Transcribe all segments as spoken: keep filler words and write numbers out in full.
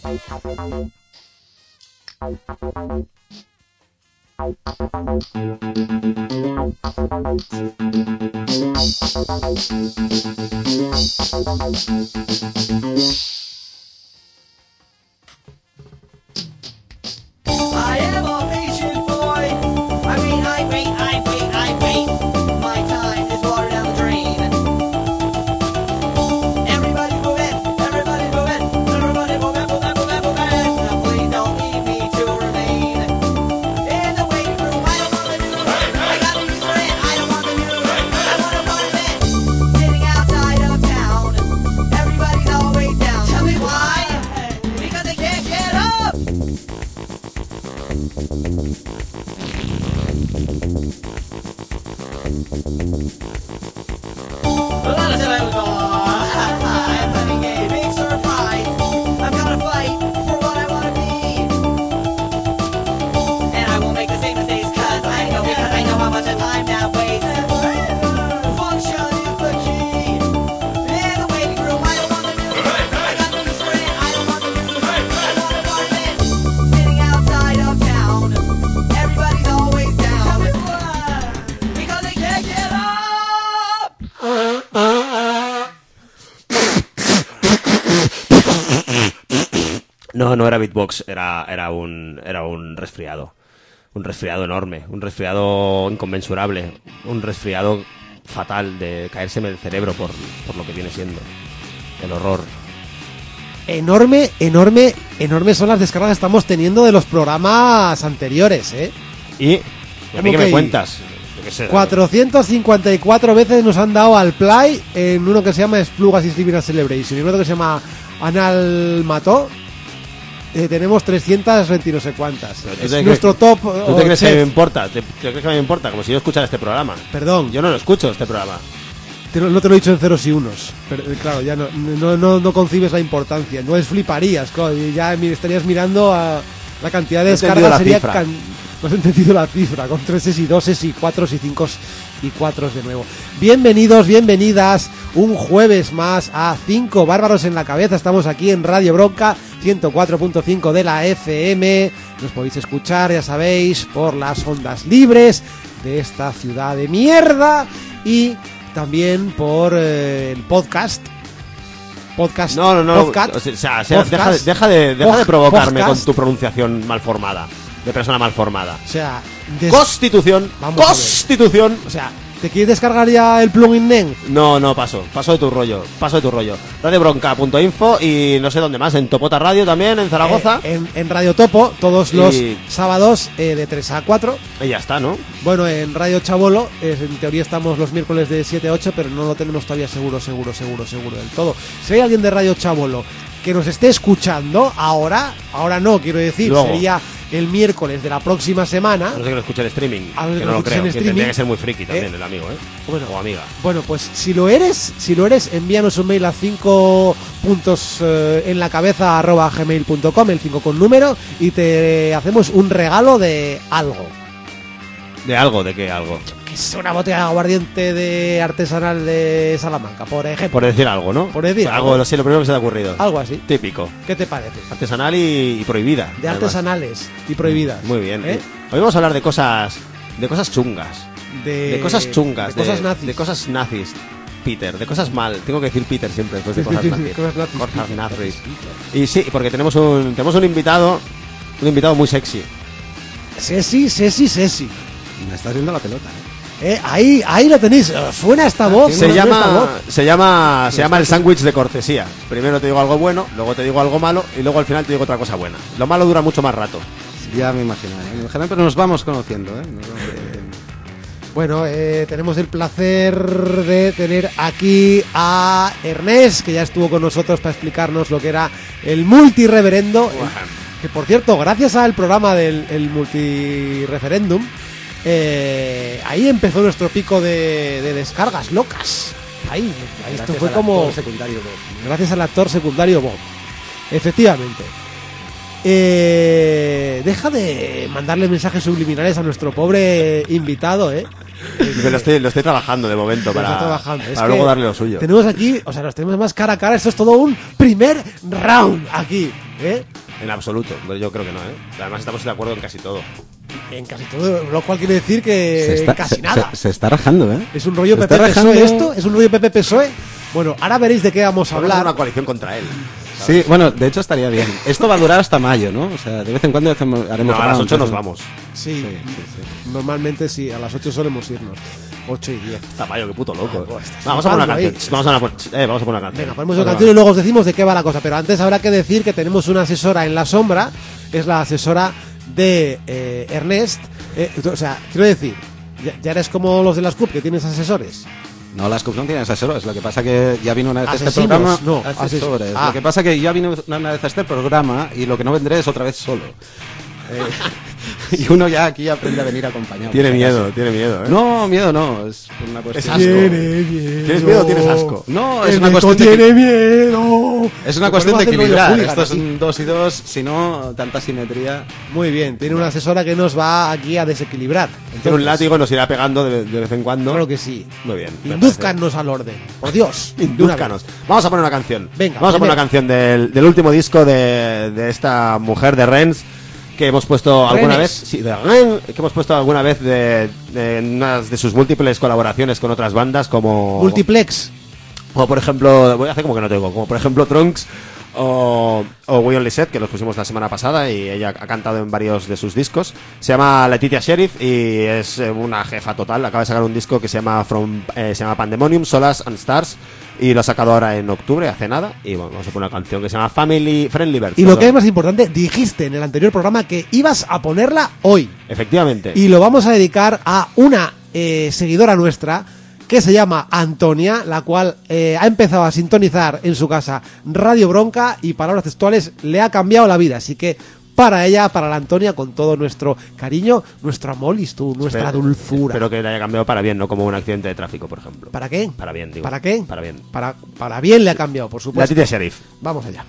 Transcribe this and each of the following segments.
No, no era beatbox, era, era un, era un resfriado. Un resfriado enorme, un resfriado inconmensurable, un resfriado fatal de caérseme el cerebro por, por lo que viene siendo. El horror. Enorme, enorme, enorme son las descargas que estamos teniendo de los programas anteriores, ¿eh? ¿Y? ¿Y a mí qué me cuentas? cuatrocientas cincuenta y cuatro veces nos han dado al play en uno que se llama Splugas y Slivina Celebration y en otro que se llama Anal Mató. Eh, tenemos trescientas veinte y no sé cuántas. Es nuestro que, top. ¿Tú te crees chef. que me importa? ¿Te, ¿Te crees que me importa? Como si yo escuchara este programa. Perdón. Yo no lo escucho, este programa. Te lo, no te lo he dicho en ceros y unos. Pero, claro, ya no, no, no, no concibes la importancia. No es fliparías, claro, ya estarías mirando a la cantidad de descargas. Sería can, no has entendido la cifra. Con treses y doses y cuatros y cinco y cuatros de nuevo. Bienvenidos, bienvenidas. Un jueves más a Cinco Bárbaros en la Cabeza. Estamos aquí en Radio Bronca ciento cuatro punto cinco de la F M. Nos podéis escuchar, ya sabéis, por las ondas libres de esta ciudad de mierda y también por eh, el podcast. Podcast. No, no, no. Podcast, o sea, o sea podcast, deja, deja, de, deja de provocarme podcast. Con tu pronunciación mal formada. De persona mal formada. O sea, des... Constitución. Vamos Constitución. O sea, ¿te quieres descargar ya el plugin N E N? No, no, paso. Paso de tu rollo. Paso de tu rollo. radio bronca punto info y no sé dónde más. En Topota Radio también, en Zaragoza. Eh, en, en Radio Topo, todos los y... sábados eh, de tres a cuatro. Y ya está, ¿no? Bueno, en Radio Chabolo, eh, en teoría estamos los miércoles de siete a ocho, pero no lo tenemos todavía seguro, seguro, seguro, seguro del todo. Si hay alguien de Radio Chabolo que nos esté escuchando, ahora, ahora no, quiero decir, Luego. sería el miércoles de la próxima semana. No sé que lo escuche en streaming, a ver, que no lo creo, que tendría que ser muy friki también, eh, el amigo, ¿eh? Bueno, o amiga. Bueno, pues si lo eres, si lo eres, envíanos un mail a cinco puntos eh, en la cabeza arroba gmail punto com, el cinco con número, y te hacemos un regalo de algo. ¿De algo? ¿De qué algo? Que es una botella de aguardiente de artesanal de Salamanca, por ejemplo. Por decir algo, ¿no? Por decir algo. Algo, sí, lo primero que se te ha ocurrido. Algo así. Típico. ¿Qué te parece? Artesanal y, y prohibida. De además. Artesanales y prohibidas. Muy bien. ¿Eh? Hoy vamos a hablar de cosas, de cosas chungas. De, de cosas chungas. De, de cosas de, nazis. De cosas nazis. Peter, de cosas mal. Tengo que decir Peter siempre después de cosas nazis. Cosas nazis. Cosas nazis. Y sí, porque tenemos un, tenemos un invitado, un invitado muy sexy. Sexy, sexy, sexy. Me estás viendo la pelota, ¿eh? Eh, ahí, ahí lo tenéis. Suena esta voz. Se llama, voz. se llama, se llama el sándwich de cortesía. Primero te digo algo bueno, luego te digo algo malo y luego al final te digo otra cosa buena. Lo malo dura mucho más rato. Ya me imagino, ¿eh? me imagino, pero nos vamos conociendo, ¿eh? Bueno, eh, tenemos el placer de tener aquí a Ernest, que ya estuvo con nosotros para explicarnos lo que era el multireferendo. Wow. Que por cierto, gracias al programa del el multireferéndum, eh, ahí empezó nuestro pico de, de descargas locas. Ahí, ahí esto fue como secundario Bob. Gracias al actor secundario Bob. Efectivamente. Eh, deja de mandarle mensajes subliminales a nuestro pobre invitado, ¿eh? Lo estoy, lo estoy trabajando de momento para, trabajando. para luego darle lo suyo. Tenemos aquí, o sea, nos tenemos más cara a cara. Esto es todo un primer round aquí, ¿eh? En absoluto, yo creo que no, ¿eh? Además estamos de acuerdo en casi todo. En casi todo, lo cual quiere decir que se está, casi se, nada. Se, se está rajando, ¿eh? ¿Es un rollo se P P P S O E esto? ¿Es un rollo P P P S O E? Bueno, ahora veréis de qué vamos a Vamos a hablar. hacer una coalición contra él. ¿Sabes? Sí, bueno, de hecho estaría bien. Esto va a durar hasta mayo, ¿no? O sea, de vez en cuando hacemos, haremos... No, a las ocho nos vamos. Sí, sí, sí, sí. Normalmente sí, a las ocho solemos irnos. ocho y diez. Está mayo, qué puto loco. Oh, estás vamos, a poner una flipando canción. Vamos a, poner, eh, vamos a poner una canción. Venga, ponemos una canción y luego os decimos de qué va la cosa. Pero antes habrá que decir que tenemos una asesora en la sombra. Es la asesora de eh, Ernest. Eh, o sea, quiero decir, ya, ya eres como los de las C U P, que tienes asesores. No, las C U P no tienen asesores. Lo que pasa que ya vino una vez a este Asesinos, programa. no, asesores. ah. Lo que pasa que ya vino una vez a este programa y lo que no vendré es otra vez solo. Eh, y uno ya aquí aprende a venir acompañado. Tiene miedo, tiene miedo, ¿eh? No, miedo no, es una cuestión. Es asco. Tiene miedo. ¿Tienes miedo o tienes asco? No, es El una Beto cuestión de tiene miedo. Es una Te cuestión de ponemos a hacer rollo equilibrar. hooligan, Esto es así. un dos y dos, si no, tanta simetría. Muy bien, tiene una asesora que nos va aquí a desequilibrar. Tiene un Entonces, látigo, nos irá pegando de, de vez en cuando. Claro que sí. Muy bien. me Indúzcanos al orden. Por Dios. parece. de una vez. Indúzcanos. Vamos a poner una canción. Venga, Vamos a poner primero. una canción del, del último disco de, de esta mujer de Rennes que hemos puesto alguna Rennes. vez. Sí, de Rennes, que hemos puesto alguna vez de, de, en unas de sus múltiples colaboraciones con otras bandas como. Multiplex. O por ejemplo, voy a hacer como que no tengo, como por ejemplo Trunks o, o We Only Said, que los pusimos la semana pasada y ella ha cantado en varios de sus discos. Se llama Letitia Sheriff y es eh, una jefa total. Acaba de sacar un disco que se llama From eh, se llama Pandemonium, Solas and Stars y lo ha sacado ahora en octubre, hace nada. Y bueno, vamos a poner una canción que se llama Family Friendly Birds. Y lo perdón. que es más importante, dijiste en el anterior programa que ibas a ponerla hoy. Efectivamente. Y lo vamos a dedicar a una eh, seguidora nuestra que se llama Antonia, la cual eh, ha empezado a sintonizar en su casa Radio Bronca y palabras textuales le ha cambiado la vida. Así que para ella, para la Antonia, con todo nuestro cariño, nuestro amor y tu- nuestra Espero- dulzura. Espero que le haya cambiado para bien, no como un accidente de tráfico, por ejemplo. ¿Para qué? Para bien, digo. ¿Para qué? Para bien. Para, para bien le ha cambiado, por supuesto. Letitia Sheriff. Vamos allá.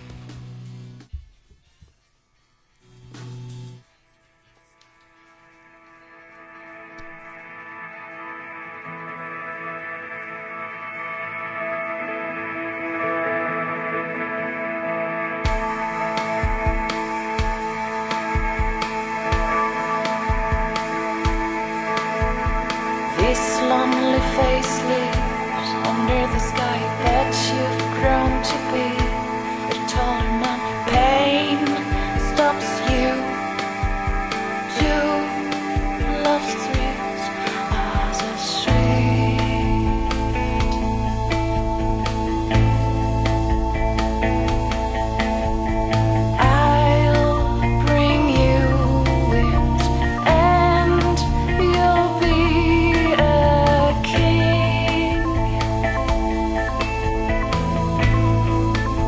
This lonely face lives under the sky that you've grown to be. A taller man, pain stops you. Two love's thrills as a street. I'll bring you wind and you'll be a king.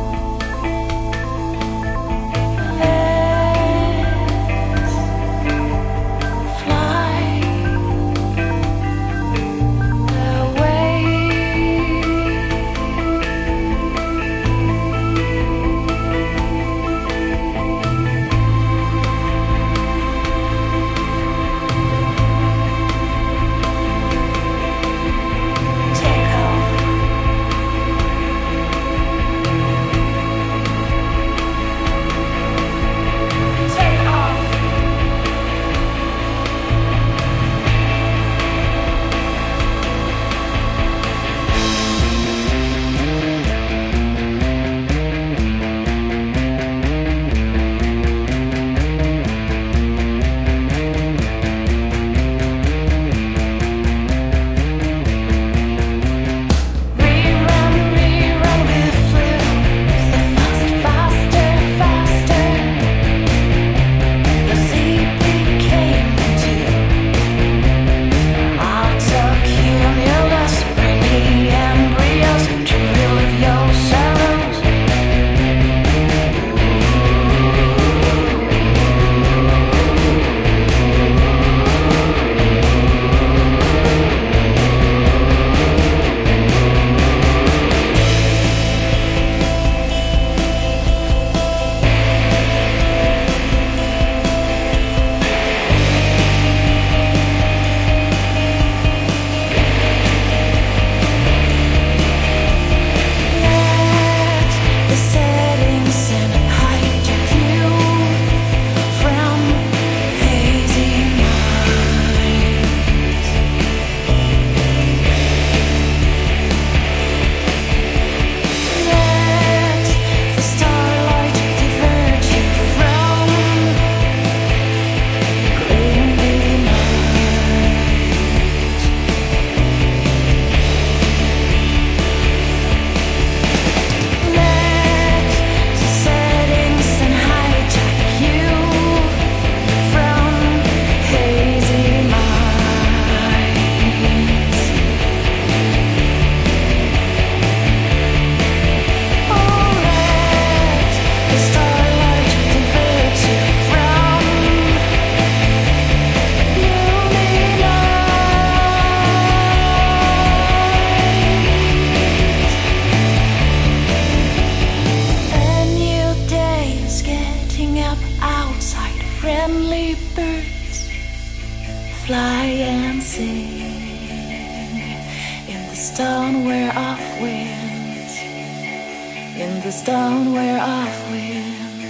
friendly birds fly and sing in the stone whereof winds, in the stone whereof winds.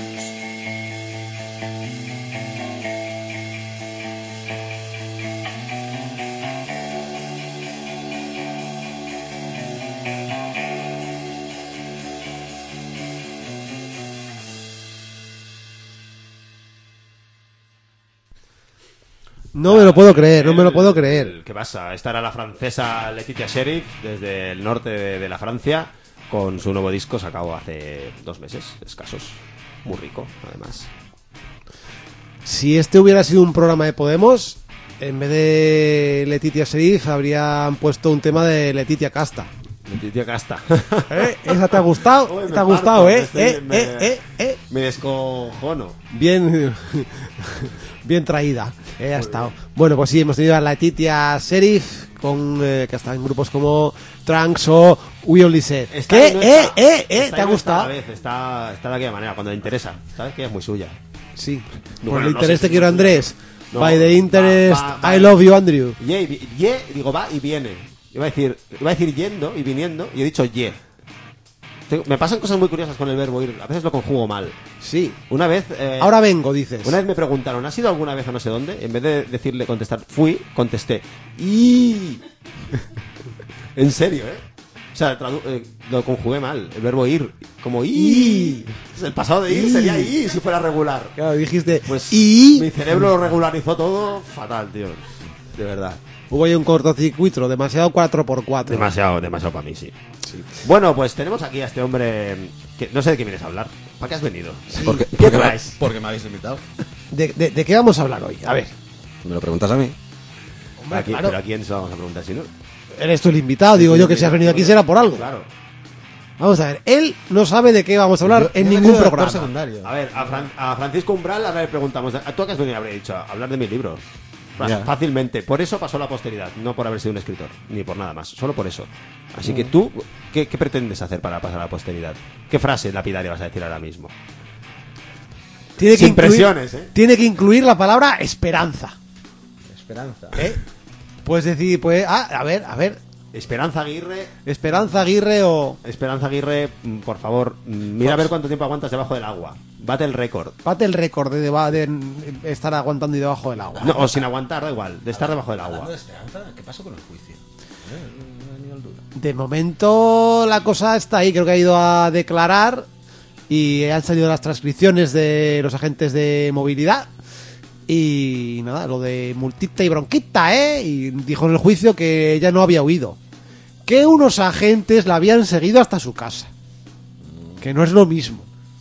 No me lo puedo creer, no me lo puedo creer. El, ¿Qué pasa? Esta era la francesa Laetitia Sheriff, desde el norte de, de la Francia, con su nuevo disco sacado hace dos meses escasos. Muy rico, además. Si este hubiera sido un programa de Podemos, en vez de Laetitia Sheriff habrían puesto un tema de Laetitia Casta. Laetitia Casta. ¿Eh? ¿Esa te ha gustado? Uy, ¿Te ha gustado, eh? Estoy, ¿Eh? me, ¿Eh? ¿Eh? ¿Eh? Me descojono. Bien, bien traída. Eh, ha estado. Bueno, pues sí, hemos tenido a Laetitia Sheriff, con, eh, que ha estado en grupos como Trunks o We Only Said. Está ¿Qué? y no ¿Eh? está. ¿Eh? ¿Eh? Está ¿Te y ha no gustado? Está, a la vez. Está, está de aquella manera, cuando le interesa. ¿Sabes que es muy suya? Sí. No, Por bueno, el no interés sé te si quiero, es Andrés. No, By the interest, va, va, va. I love you, Andrew. Ye, y vi- ye, digo va y viene. Iba a decir, iba a decir yendo y viniendo y he dicho ye. Tengo- Me pasan cosas muy curiosas con el verbo ir. A veces lo conjugo mal. Sí. Una vez. eh, Ahora vengo, dices. Una vez me preguntaron, ¿has ido alguna vez a no sé dónde? En vez de decirle contestar, fui, contesté. Y. En serio, ¿eh? O sea, tradu- eh, lo conjugué mal. El verbo ir. Como y. El pasado de ir Y. sería y si fuera regular. Claro, dijiste. Pues y mi cerebro lo regularizó todo fatal, tío. De verdad. hubo ahí un cortocircuito, demasiado cuatro por cuatro. Demasiado, demasiado para mí, sí. Bueno, pues tenemos aquí a este hombre que no sé de qué vienes a hablar. ¿Para qué has venido? Porque, ¿Qué porque, traes? porque me habéis invitado. ¿De, de, de qué vamos a hablar hoy? A ver. Me lo preguntas a mí. Hombre, Aquí- claro. Pero a quién se lo vamos a preguntar si no. Eres tú el invitado, digo yo que si has venido aquí será por algo. Claro. Vamos a ver, él no sabe de qué vamos a hablar en Yo he ningún venido de actor programa. secundario. A ver, a, Fran- a Francisco Umbral ahora le preguntamos, ¿a tú a qué has venido? Habría dicho, a hablar de mis libros. Fra- Ya. Fácilmente. Por eso pasó a la posteridad, no por haber sido un escritor, ni por nada más, solo por eso. Así Mm. que tú, ¿qué, qué pretendes hacer para pasar a la posteridad? ¿Qué frase lapidaria vas a decir ahora mismo? Tiene que Sin incluir- presiones, ¿eh? Tiene que incluir la palabra esperanza. Esperanza. ¿Eh? Puedes decir, pues, ah, a ver, a ver, Esperanza Aguirre, Esperanza Aguirre o Esperanza Aguirre, mm, por favor, mm, mira a ver cuánto tiempo aguantas debajo del agua. Bate el récord. bate el récord de, deba- de estar aguantando y debajo del agua. No, o sin aguantar, da igual, de estar debajo del Hablando agua. de esperanza, ¿qué pasó con el juicio? Eh, no he venido al duda. De momento la cosa está ahí, creo que ha ido a declarar y han salido las transcripciones de los agentes de movilidad y nada, lo de multita y bronquita, ¿eh? Y dijo en el juicio que ella no había huido, que unos agentes la habían seguido hasta su casa, que no es lo mismo,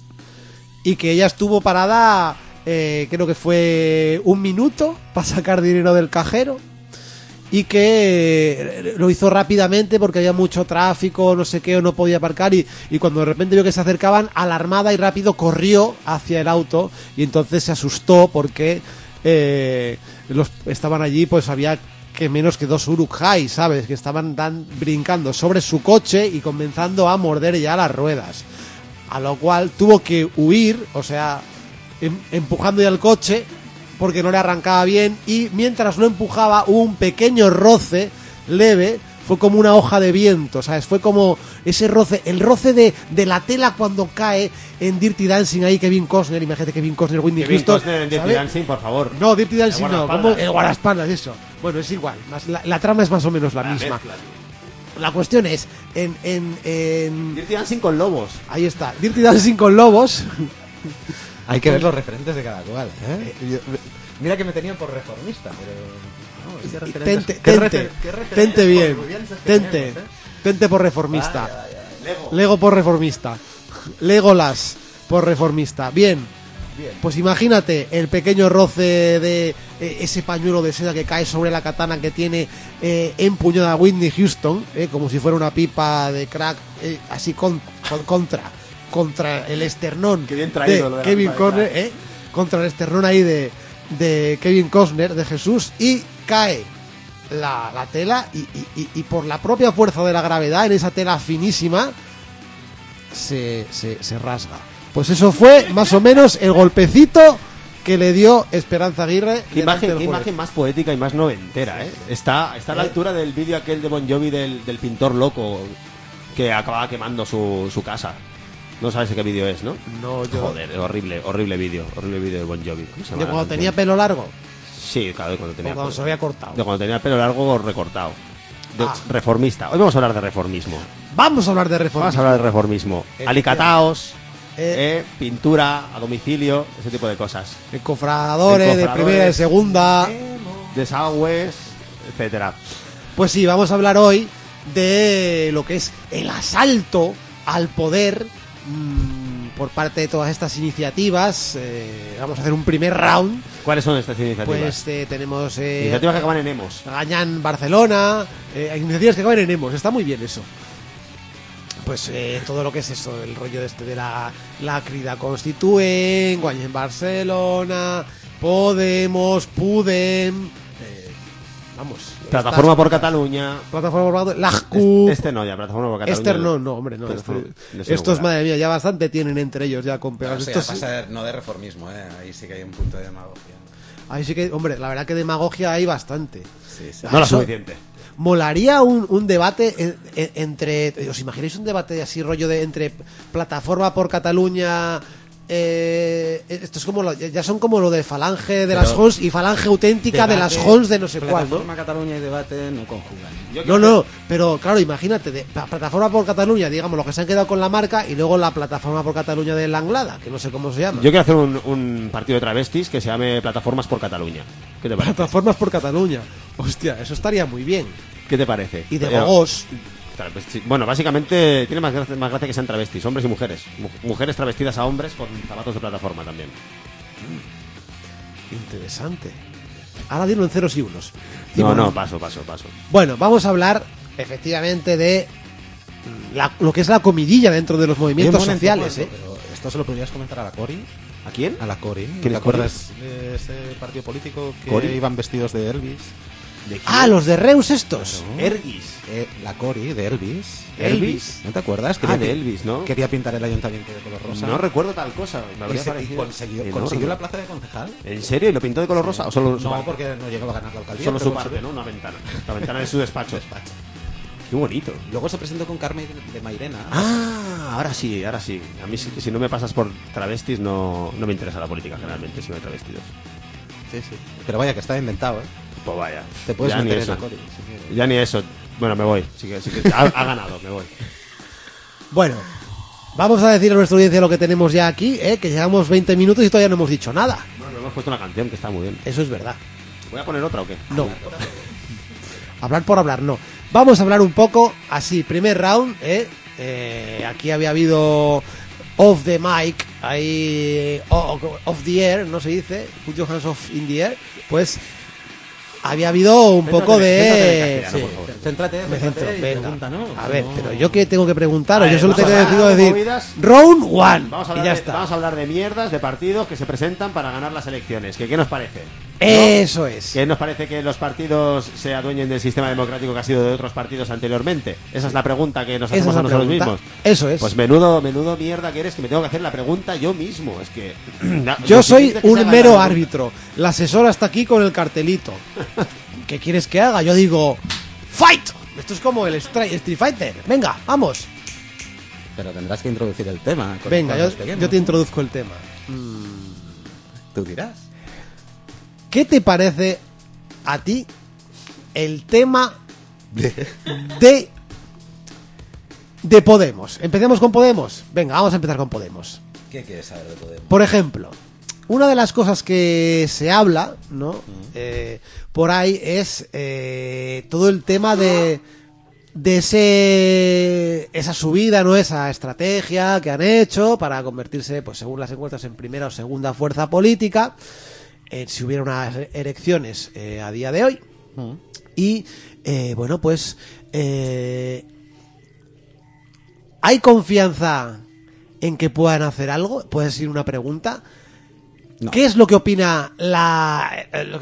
y que ella estuvo parada, eh, creo que fue un minuto para sacar dinero del cajero y que lo hizo rápidamente porque había mucho tráfico, no sé qué, o no podía aparcar y, y cuando de repente vio que se acercaban, alarmada y rápido corrió hacia el auto y entonces se asustó porque eh, los estaban allí, pues había que menos que dos Uruk-hai, ¿sabes? Que estaban dan, brincando sobre su coche y comenzando a morder ya las ruedas. A lo cual tuvo que huir, o sea, em, empujando ya el coche porque no le arrancaba bien y mientras lo empujaba hubo un pequeño roce leve, fue como una hoja de viento, ¿sabes? Fue como ese roce, el roce de, de la tela cuando cae en Dirty Dancing ahí Kevin Costner, imagínate Kevin Costner, Whitney Kevin Houston, Costner en Dirty ¿sabes? Dancing, por favor. No, Dirty Dancing El no, guardaespaldas. como el guardaespaldas, eso. Bueno, es igual, más, la, la trama es más o menos la La misma. mezcla. La cuestión es, en, en, en... Dirty Dancing con lobos. Ahí está, Dirty Dancing con lobos. Hay que ver los referentes de cada cual. ¿eh? Yo- mira que me tenían por reformista, pero. no, es que referentes- Tente, ¿qué tente, refer- qué referentes tente bien, hollywoodienses que tente, tenemos, eh? tente por reformista. Vaya, vaya, vaya. Lego. Lego por reformista. Legolas por reformista. Bien. Bien. Pues imagínate el pequeño roce de eh, ese pañuelo de seda que cae sobre la katana que tiene eh, empuñada Whitney Houston, eh, como si fuera una pipa de crack, eh, así con, con- contra contra el esternón Qué bien traído lo de la Kevin pipa de Costner, crack. eh, contra el esternón ahí de, de Kevin Costner, de Jesús, y cae la, la tela y, y- y- y por la propia fuerza de la gravedad en esa tela finísima se, se, se rasga. Pues eso fue más o menos el golpecito que le dio Esperanza Aguirre. Qué imagen, qué imagen más poética y más noventera, ¿eh? Está, está a la altura del vídeo aquel de Bon Jovi del, del pintor loco que acababa quemando su, su casa. No sabes qué vídeo es, ¿no? No, yo... Joder, horrible, horrible vídeo, horrible vídeo de Bon Jovi. ¿Cómo se llama ¿De la cuando canción? tenía pelo largo? Sí, claro, de cuando tenía O cuando pelo- se había cortado. De cuando tenía el pelo largo o recortado. De- Ah. Reformista. Hoy vamos a hablar de reformismo. Vamos a hablar de reforma. Vamos a hablar de reformismo. Alicataos, Eh. eh, pintura a domicilio, ese tipo de cosas. Encofradores, de Encofradores. primera y de segunda. Desagües, etcétera. Pues sí, vamos a hablar hoy de lo que es el asalto al poder mmm, por parte de todas estas iniciativas. Eh, vamos a hacer un primer round. ¿Cuáles son estas iniciativas? Pues eh, tenemos eh, Iniciativas que acaban en emos. Gañán Barcelona, eh, hay iniciativas que acaban en Emos, está muy bien eso. Pues eh, todo lo que es eso, el rollo este de la, la Crida Constituent, Gañán Barcelona, Podemos, Pudem, eh, vamos. Plataforma estas- por Cataluña. Plataforma por la CUP. Este no, ya, Plataforma por Cataluña. Este no, no, hombre, no. Este este- no, ese estos, no, madre mía, ya bastante tienen entre ellos ya con No, pegados. eso ya Estos- pasa no de reformismo, ¿eh? Ahí sí que hay un punto de demagogia. ahí sí que, hombre, la verdad que demagogia hay bastante. Sí, sí. No la Eso- suficiente. Molaría un, un debate en- en- entre... ¿Os imagináis un debate así rollo de entre Plataforma por Cataluña... Eh, esto es como lo- ya son como lo de Falange de Pero- las Jons y Falange auténtica de las Jons de no sé cuál, ¿no? Plataforma Cataluña y debate no conjugan. No, no, pero claro, imagínate, de, pa- Plataforma por Cataluña, digamos, lo que se han quedado con la marca, y luego la Plataforma por Cataluña de la Anglada, que no sé cómo se llama. Yo quiero hacer un, un partido de travestis que se llame Plataformas por Cataluña. ¿Qué te parece? Plataformas por Cataluña. Hostia, eso estaría muy bien. ¿Qué te parece? Y de Pero- gogos. Travesti- Bueno, básicamente tiene más gracia, más gracia que sean travestis, hombres y mujeres. Mu- Mujeres travestidas a hombres con zapatos de plataforma también. Interesante. Ahora dilo en ceros y unos. Y No, bueno, no, paso, paso, paso. Bueno, vamos a hablar efectivamente de la- lo que es la comidilla dentro de los movimientos Bien, sociales, momento, ¿eh? Pero esto se lo podrías comentar a la Cori. ¿A quién? A la Cori. ¿Quién ¿Te es acuerdas de ese partido político que Cori? iban vestidos de Elvis? ¿De quién? Ah, los de Reus estos. Erguis. Eh, la Cori de Elvis. ¿Elvis? ¿No te acuerdas? Ah, de pi- Elvis, ¿no? Quería pintar el ayuntamiento de color rosa. No recuerdo tal cosa. Me Y, habría se- y parecido consiguió, enorme. consiguió la plaza de concejal. ¿En serio? ¿Y lo pintó de color rosa? ¿O solo su No, parte? porque no llegaba a ganar la alcaldía. Solo pero su consiguió. parte, ¿no? Una ventana. La ventana de su despacho. Qué bonito. Luego se presentó con Carmen de Mairena. Ah, ahora sí, ahora sí. A mí sí que si no me pasas por travestis no, no me interesa la política generalmente, si no hay travestidos. Sí, sí. Pero vaya, que está inventado, ¿eh? Pues vaya. Te puedes ya ni meter en eso. la Cori. sí, sí. Ya ni eso. Bueno, me voy. Sí que, sí que ha, ha ganado, me voy. Bueno, vamos a decir a nuestra audiencia lo que tenemos ya aquí, ¿eh? Que llevamos veinte minutos y todavía no hemos dicho nada. Bueno, hemos puesto una canción que está muy bien. Eso es verdad. ¿Voy a poner otra o qué? No. Hablar por hablar, no. Vamos a hablar un poco, así, primer round, ¿eh? Eh, aquí había habido off the mic, ahí o- off the air, no se dice, put your hands off in the air, pues había habido un Céntrate poco en- de... céntrate en castellano, Sí, por favor. Céntrate, me centro, céntrate y venga. pregunta, ¿no? A ver, No. pero yo que tengo que preguntar, A yo ver, solo vamos tengo a que hablar de decir movidas. round one, Vamos a, y hablar ya de, está. vamos a hablar de mierdas, de partidos que se presentan para ganar las elecciones. ¿Qué, qué nos parece? Eso es. ¿Qué nos parece que los partidos se adueñen del sistema democrático que ha sido de otros partidos anteriormente? Esa es la pregunta que nos Esa hacemos es a la nosotros pregunta. mismos. Eso es. Pues menudo, menudo mierda que eres, que me tengo que hacer la pregunta yo mismo. Es que... Yo lo soy siguiente es que se un haga la mero pregunta. árbitro. La asesora está aquí con el cartelito. ¿Qué quieres que haga? Yo digo, ¡fight! Esto es como el Stri- Street Fighter. Venga, vamos. Pero tendrás que introducir el tema. con- Venga, con yo, los que yo vienen. te introduzco el tema. Tú dirás. ¿Qué te parece a ti el tema de de Podemos? Empecemos con Podemos. Venga, vamos a empezar con Podemos. ¿Qué quieres saber de Podemos? Por ejemplo, una de las cosas que se habla, ¿no? Eh, por ahí es eh, todo el tema de de ese esa subida, ¿no? Esa estrategia que han hecho para convertirse, pues según las encuestas, en primera o segunda fuerza política, eh, si hubiera unas elecciones eh, a día de hoy. Y eh, bueno, pues eh, ¿hay confianza en que puedan hacer algo? Puede ser una pregunta. No. ¿Qué es lo que opina la,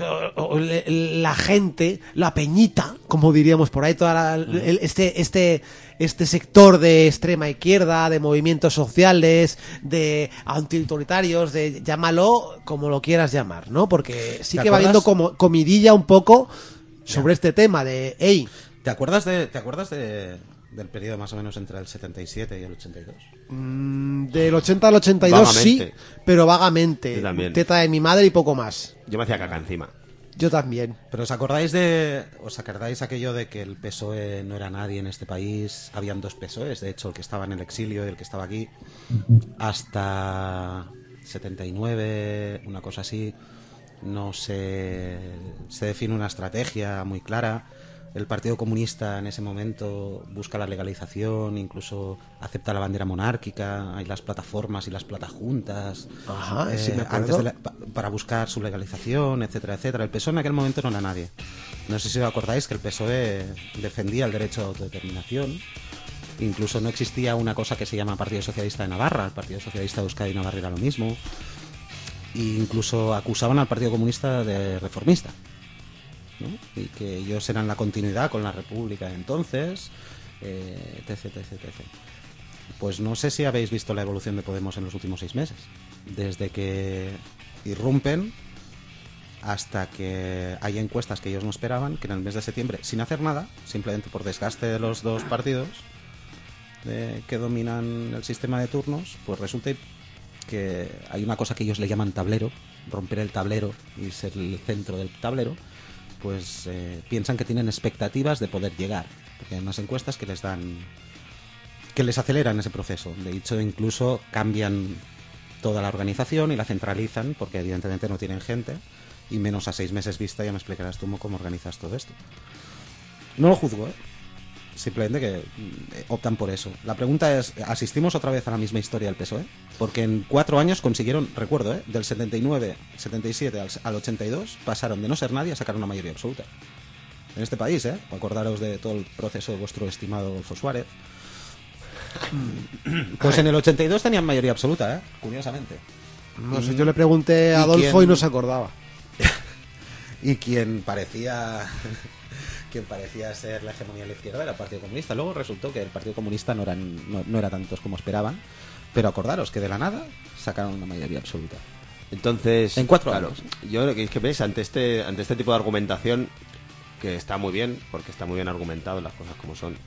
la gente, la peñita, como diríamos por ahí, toda la, el, este, este, este sector de extrema izquierda, de movimientos sociales, de antiautoritarios, de llámalo como lo quieras llamar, ¿no? Porque sí que va viendo como comidilla un poco sobre ya. este tema de, hey, ¿te acuerdas de, te acuerdas de del periodo más o menos entre el setenta y siete y el ochenta y dos? Mm, del ochenta al ochenta y dos vagamente. Sí, pero vagamente. Teta de mi madre y poco más. Yo me hacía caca encima. Yo también. Pero ¿os acordáis de os acordáis aquello de que el P S O E no era nadie en este país? Habían dos P S O Es, de hecho, el que estaba en el exilio y el que estaba aquí. Hasta setenta y nueve, una cosa así, no se, se define una estrategia muy clara. El Partido Comunista en ese momento busca la legalización, incluso acepta la bandera monárquica, hay las plataformas y las platajuntas. Ajá, eh, sí me antes de la, para buscar su legalización, etcétera, etcétera. El P S O E en aquel momento no era nadie. No sé si os acordáis que el P S O E defendía el derecho a autodeterminación. Incluso no existía una cosa que se llama Partido Socialista de Navarra. El Partido Socialista de Euskadi y Navarra era lo mismo. E incluso acusaban al Partido Comunista de reformista, ¿no? Y que ellos eran la continuidad con la República de entonces, eh, etc, etc, etcétera. Pues no sé si habéis visto la evolución de Podemos en los últimos seis meses. Desde que irrumpen hasta que hay encuestas que ellos no esperaban, que en el mes de septiembre, sin hacer nada, simplemente por desgaste de los dos partidos de, que dominan el sistema de turnos, pues resulta que hay una cosa que ellos le llaman tablero, romper el tablero y ser el centro del tablero. Pues eh, piensan que tienen expectativas de poder llegar, porque hay unas encuestas que les dan, que les aceleran ese proceso. De hecho, incluso cambian toda la organización y la centralizan, porque evidentemente no tienen gente, y menos a seis meses vista ya me explicarás tú cómo organizas todo esto. No lo juzgo, ¿eh? Simplemente que eh, optan por eso. La pregunta es, ¿asistimos otra vez a la misma historia del P S O E? Porque en cuatro años consiguieron, recuerdo, ¿eh? del setenta y nueve, setenta y siete al, al ochenta y dos, pasaron de no ser nadie a sacar una mayoría absoluta. En este país, ¿eh? Acordaros de todo el proceso de vuestro estimado Adolfo Suárez. Pues en el ochenta y dos tenían mayoría absoluta, ¿eh? Curiosamente. No sé, yo le pregunté a Adolfo y, quién... y no se acordaba. Y quien parecía... quien parecía ser la hegemonía de la izquierda era el Partido Comunista. Luego resultó que el Partido Comunista no, eran, no, no era tantos como esperaban, pero acordaros que de la nada sacaron una mayoría absoluta. Entonces, en cuatro claro, años. Yo lo que es que ves, ante este, ante este tipo de argumentación, que está muy bien, porque está muy bien argumentado las cosas como son,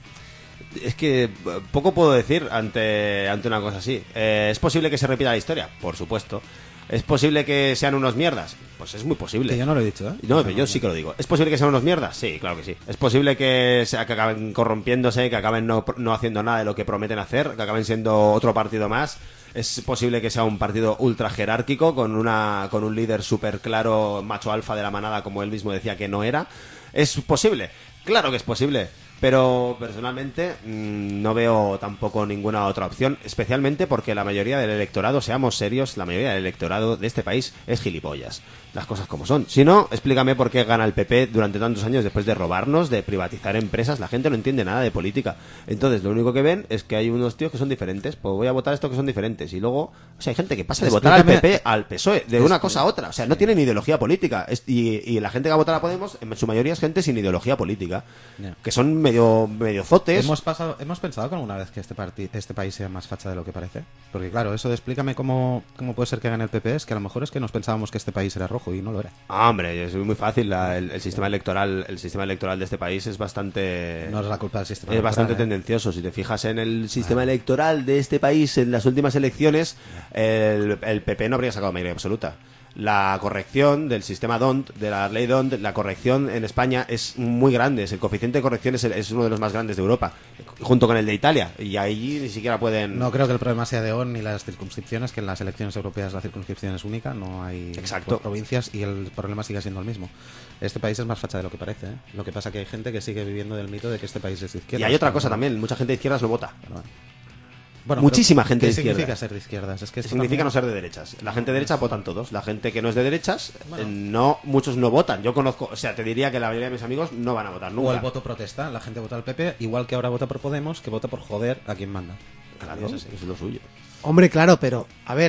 es que poco puedo decir ante, ante una cosa así. Eh, ¿Es posible que se repita la historia? Por supuesto. ¿Es posible que sean unos mierdas? Pues es muy posible. Que yo no lo he dicho, ¿eh? No, pero yo sí que lo digo. ¿Es posible que sean unos mierdas? Sí, claro que sí. ¿Es posible que, sea, que acaben corrompiéndose, que acaben no, no haciendo nada de lo que prometen hacer, que acaben siendo otro partido más? ¿Es posible que sea un partido ultra jerárquico con, una, con un líder súper claro, macho alfa de la manada, como él mismo decía que no era? ¿Es posible? Claro que es posible. Pero personalmente mmm, no veo tampoco ninguna otra opción, especialmente porque la mayoría del electorado, seamos serios, la mayoría del electorado de este país es gilipollas. Las cosas como son. Si no, explícame por qué gana el P P durante tantos años después de robarnos, de privatizar empresas. La gente no entiende nada de política. Entonces, lo único que ven es que hay unos tíos que son diferentes. Pues voy a votar a estos que son diferentes. Y luego, o sea, hay gente que pasa de votar al P P al P S O E, de una cosa a otra. O sea, no tienen ideología política. Y, y la gente que va a votar a Podemos, en su mayoría es gente sin ideología política. Yeah. Que son medio, medio zotes. ¿Hemos, pasado, ¿Hemos pensado que alguna vez que este, parti- este país sea más facha de lo que parece? Porque claro, eso de explícame cómo, cómo puede ser que gane el P P, es que a lo mejor es que nos pensábamos que este país era rojo y no lo era. Ah, hombre, es muy fácil. La, el, el sistema electoral el sistema electoral de este país es bastante... No es la culpa del sistema Es electoral, bastante ¿eh? tendencioso. Si te fijas en el sistema ah. electoral de este país, en las últimas elecciones, el, el P P no habría sacado mayoría absoluta. La corrección del sistema D O N T, de la ley D O N T, la corrección en España es muy grande. El coeficiente de corrección es, el, es uno de los más grandes de Europa, junto con el de Italia. Y ahí ni siquiera pueden... No creo que el problema sea de D O N ni las circunscripciones, que en las elecciones europeas la circunscripción es única, no hay Exacto. provincias y el problema sigue siendo el mismo. Este país es más facha de lo que parece, ¿eh? Lo que pasa que hay gente que sigue viviendo del mito de que este país es de izquierda. Y hay otra cosa también, mucha gente de izquierdas lo vota. Bueno, Bueno, Muchísima gente ¿qué de izquierda. significa ser de izquierdas? Es que significa también... no ser de derechas. La gente de derecha votan todos. La gente que no es de derechas, bueno. eh, no, muchos no votan. Yo conozco, o sea, te diría que la mayoría de mis amigos no van a votar nunca. O el voto protesta. La gente vota al P P, igual que ahora vota por Podemos, que vota por joder a quien manda. Claro, eso es, eso es lo suyo. Hombre, claro, pero, a ver,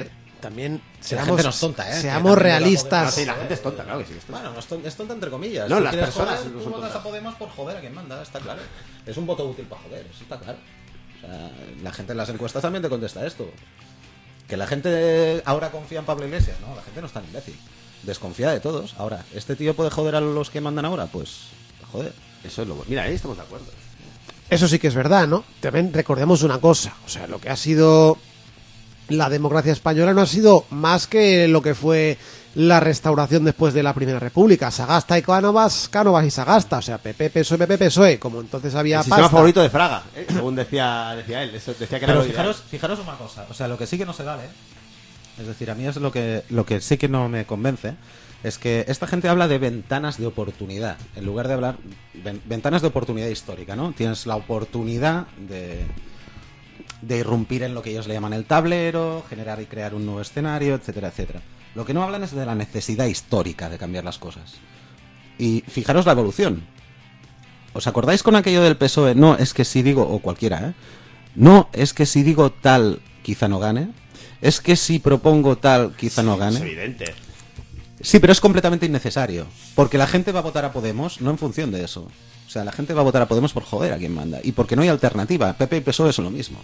también seamos, seamos, la gente no es tonta, ¿eh? seamos realistas. No, sí, la gente es tonta, claro que sí. Bueno, no es tonta, es tonta entre comillas. No, si las personas joder, no tú son votas tontas. a Podemos por joder a quien manda, está claro. Es un voto útil para joder, eso está claro. O sea, la gente en las encuestas también te contesta esto. Que la gente ahora confía en Pablo Iglesias, no, la gente no es tan imbécil. Desconfía de todos. Ahora, ¿este tío puede joder a los que mandan ahora? Pues, joder. Eso es lo bueno. Mira, ahí estamos de acuerdo. Eso sí que es verdad, ¿no? También recordemos una cosa, o sea, lo que ha sido la democracia española no ha sido más que lo que fue la restauración después de la Primera República. Sagasta y Cánovas, Cánovas y Sagasta, o sea, P P, P S O E, P P, P S O E, como entonces había El sistema pasta. favorito de Fraga, ¿eh? Según decía, decía él. Eso decía que era Pero lo fijaros, ideal. fijaros una cosa, o sea, lo que sí que no se vale, es decir, a mí es lo que, lo que sí que no me convence, es que esta gente habla de ventanas de oportunidad, en lugar de hablar ven, ventanas de oportunidad histórica, ¿no? Tienes la oportunidad de, de irrumpir en lo que ellos le llaman el tablero, generar y crear un nuevo escenario, etcétera, etcétera. Lo que no hablan es de la necesidad histórica de cambiar las cosas. Y fijaros la evolución. ¿Os acordáis con aquello del P S O E? No, es que si digo, o cualquiera, ¿eh? No, es que si digo tal, quizá no gane. Es que si propongo tal, quizá no gane. Es evidente. Sí, pero es completamente innecesario. Porque la gente va a votar a Podemos no en función de eso. O sea, la gente va a votar a Podemos por joder a quien manda. Y porque no hay alternativa. P P y P S O E son lo mismo.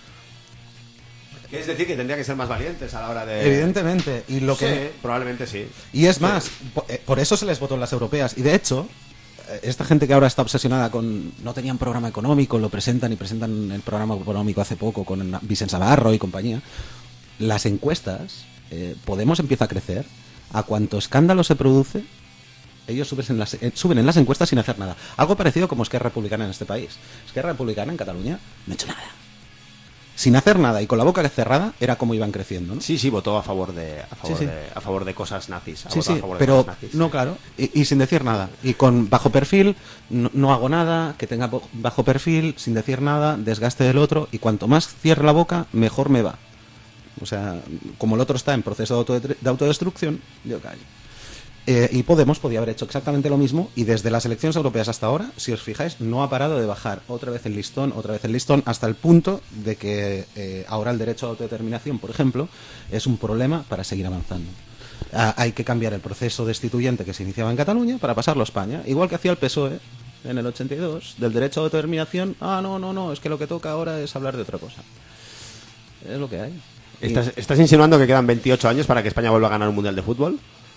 ¿Quieres decir que tendría que ser más valientes a la hora de...? Evidentemente. Y lo Sí, que... probablemente sí. Y es más, po- eh, por eso se les votó en las europeas. Y de hecho, eh, esta gente que ahora está obsesionada con... No tenían programa económico, lo presentan y presentan el programa económico hace poco con Vicente Navarro y compañía. Las encuestas, eh, Podemos empieza a crecer. A cuanto escándalo se produce, ellos suben en, las, eh, suben en las encuestas sin hacer nada. Algo parecido como Esquerra Republicana en este país. Esquerra Republicana en Cataluña no ha hecho nada. Sin hacer nada y con la boca cerrada era como iban creciendo, ¿no? Sí, sí, votó a favor de a favor, Sí, sí. De, a favor de cosas nazis. Sí, votó sí, a favor de pero cosas nazis. no, claro, y, y sin decir nada. Y con bajo perfil, no, no hago nada, que tenga bo- bajo perfil, sin decir nada, desgaste del otro, y cuanto más cierre la boca, mejor me va. O sea, como el otro está en proceso de, autodetru- de autodestrucción, yo callo. Eh, y Podemos podía haber hecho exactamente lo mismo, y desde las elecciones europeas hasta ahora, si os fijáis, no ha parado de bajar otra vez el listón, otra vez el listón, hasta el punto de que eh, ahora el derecho a autodeterminación, por ejemplo, es un problema para seguir avanzando. Ah, hay que cambiar el proceso destituyente que se iniciaba en Cataluña para pasarlo a España, igual que hacía el P S O E en el ochenta y dos, del derecho a autodeterminación. Ah, no, no, no, es que lo que toca ahora es hablar de otra cosa. Es lo que hay. ¿Estás, ¿Estás insinuando que quedan veintiocho años para que España vuelva a ganar un Mundial de Fútbol?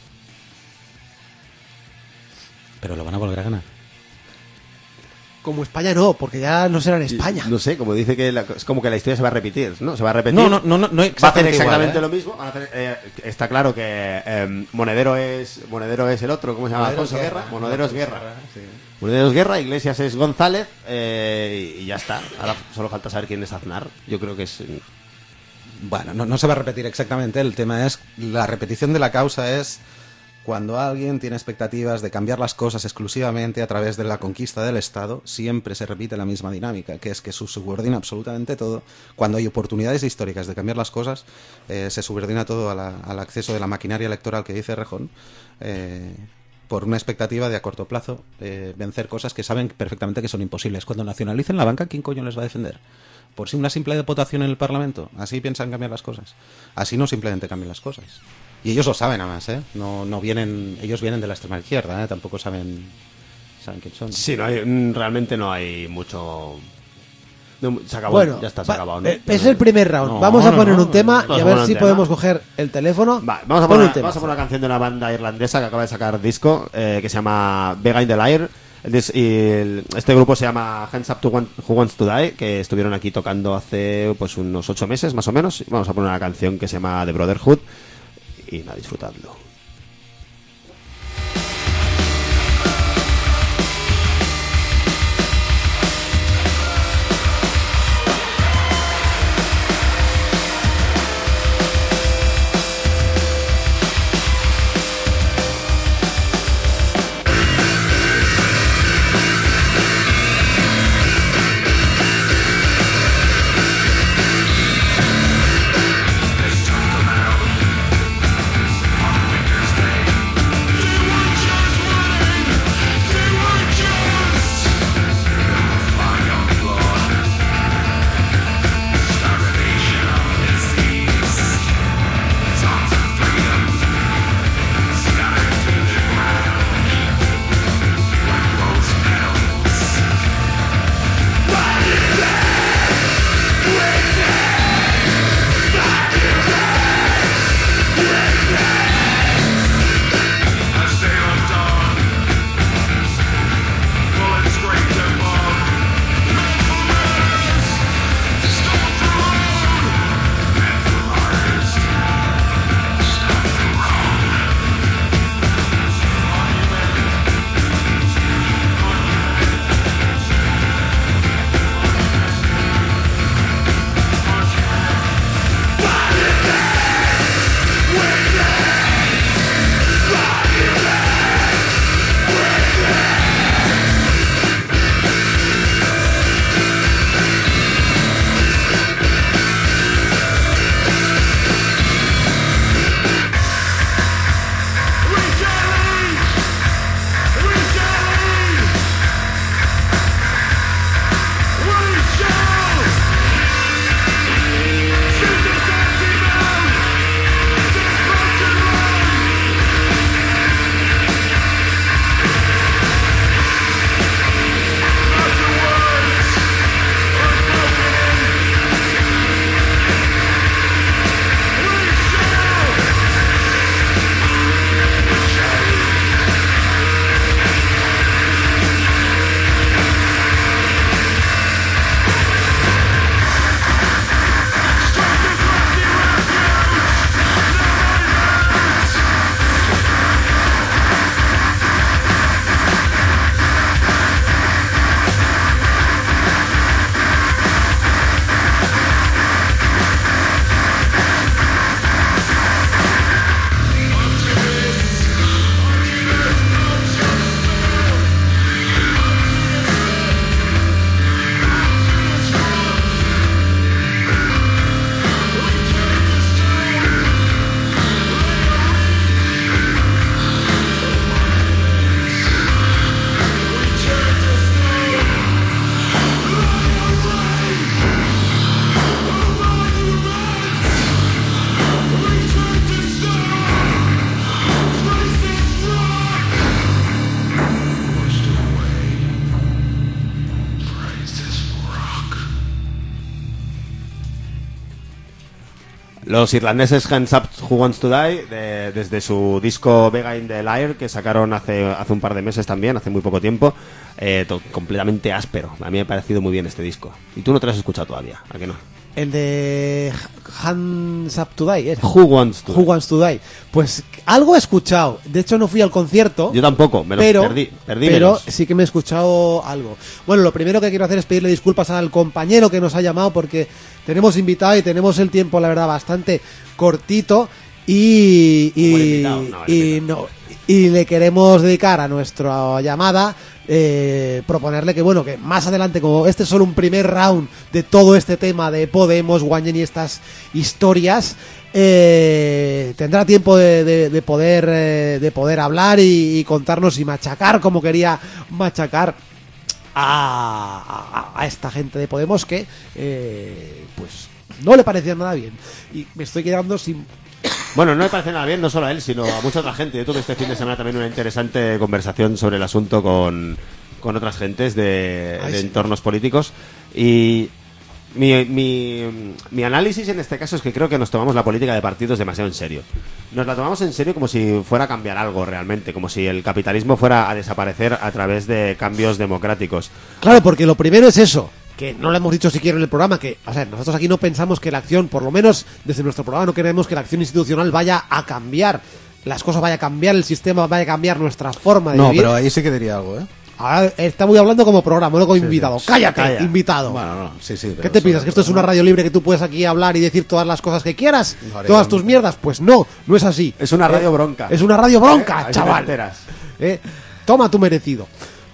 Pero lo van a volver a ganar. Como España no, porque ya no será en España. No sé, como dice que la- es como que la historia se va a repetir, ¿no? Se va a repetir. No, no, no, no, no Va a hacer exactamente exactamente igual, ¿eh? lo mismo. Van a hacer, eh, está claro que eh, Monedero es Monedero es el otro, ¿cómo se llama? Monedero es Alfonso Guerra. Guerra. Monedero es Guerra. Sí. Monedero es Guerra, Iglesias es González eh, y ya está. Ahora solo falta saber quién es Aznar. Yo creo que es. Bueno, no, no se va a repetir exactamente. El tema es, la repetición de la causa es cuando alguien tiene expectativas de cambiar las cosas exclusivamente a través de la conquista del Estado, siempre se repite la misma dinámica, que es que se subordina absolutamente todo. Cuando hay oportunidades históricas de cambiar las cosas, eh, se subordina todo a la- al acceso de la maquinaria electoral que dice Rejón, eh, por una expectativa de a corto plazo eh, vencer cosas que saben perfectamente que son imposibles. Cuando nacionalicen la banca, ¿quién coño les va a defender? ¿Por si una simple votación en el Parlamento? ¿Así piensan cambiar las cosas? Así no simplemente cambian las cosas. Y ellos lo saben además, ¿eh? No, no vienen, ellos vienen de la extrema izquierda, ¿eh? Tampoco saben, saben quién son. Sí, no hay, mm, realmente no hay mucho. No, se acabó, Bueno, ya está, se va- ha acabado, ¿no? eh, es el primer round. No, Vamos a no, poner no, un tema vamos y a a poner ver un si tema. podemos coger el teléfono. Va, vamos, a Pon poner, un tema. vamos a poner una canción de una banda irlandesa que acaba de sacar disco eh, que se llama Vega in the Lair. El dis- y el- este grupo se llama Hands Up to One- Who Wants to Die, que estuvieron aquí tocando hace pues unos ocho meses más o menos. Vamos a poner una canción que se llama The Brotherhood y nada, disfrutadlo. It's Los irlandeses Hands Up Who Wants to Die, de, desde su disco Vega in the Lyre, que sacaron hace, hace un par de meses también, hace muy poco tiempo, eh, to, completamente áspero. A mí me ha parecido muy bien este disco. Y tú no te lo has escuchado todavía, ¿a qué no? El de Hands Up to Die, ¿eh? Who Wants to Who Die. Wants to Die. Pues algo he escuchado. De hecho, no fui al concierto. Yo tampoco, me lo pero, perdí. perdí pero menos. sí que me he escuchado algo. Bueno, lo primero que quiero hacer es pedirle disculpas al compañero que nos ha llamado porque tenemos invitado y tenemos el tiempo, la verdad, bastante cortito. Y, y, invitado, no, y, no, y le queremos dedicar a nuestra llamada. Eh, proponerle que bueno, que más adelante, como este es solo un primer round de todo este tema de Podemos, Wanyen y estas historias, eh, tendrá tiempo de, de, de poder eh, de poder hablar y, y contarnos y machacar como quería machacar a, a, a esta gente de Podemos que eh, pues no le parecía nada bien y me estoy quedando sin... Bueno, no me parece nada bien, no solo a él, sino a mucha otra gente. Yo tuve este fin de semana también una interesante conversación sobre el asunto con, con otras gentes de, Ay, de sí. entornos políticos. Y mi, mi, mi análisis en este caso es que creo que nos tomamos la política de partidos demasiado en serio. Nos la tomamos en serio como si fuera a cambiar algo realmente, como si el capitalismo fuera a desaparecer a través de cambios democráticos. Claro, porque lo primero es eso, que no lo hemos dicho siquiera en el programa, que, o sea, nosotros aquí no pensamos que la acción, por lo menos desde nuestro programa no queremos que la acción institucional vaya a cambiar, las cosas vaya a cambiar, el sistema vaya a cambiar nuestra forma de No, vivir. pero ahí sí que diría algo, ¿eh? Ahora estamos hablando como programa, no como invitado. sí. Cállate, Calla. invitado. Bueno, no, sí, sí. ¿Qué pero te sobre piensas? ¿Que esto es todo, una ¿no? radio libre que tú puedes aquí hablar y decir todas las cosas que quieras? No haré Todas un- tus mierdas. Pues no, no es así. Es una radio Eh, bronca. Es una radio ¿Eh? bronca, Ahí te chaval. enteras. Eh, Toma tu merecido.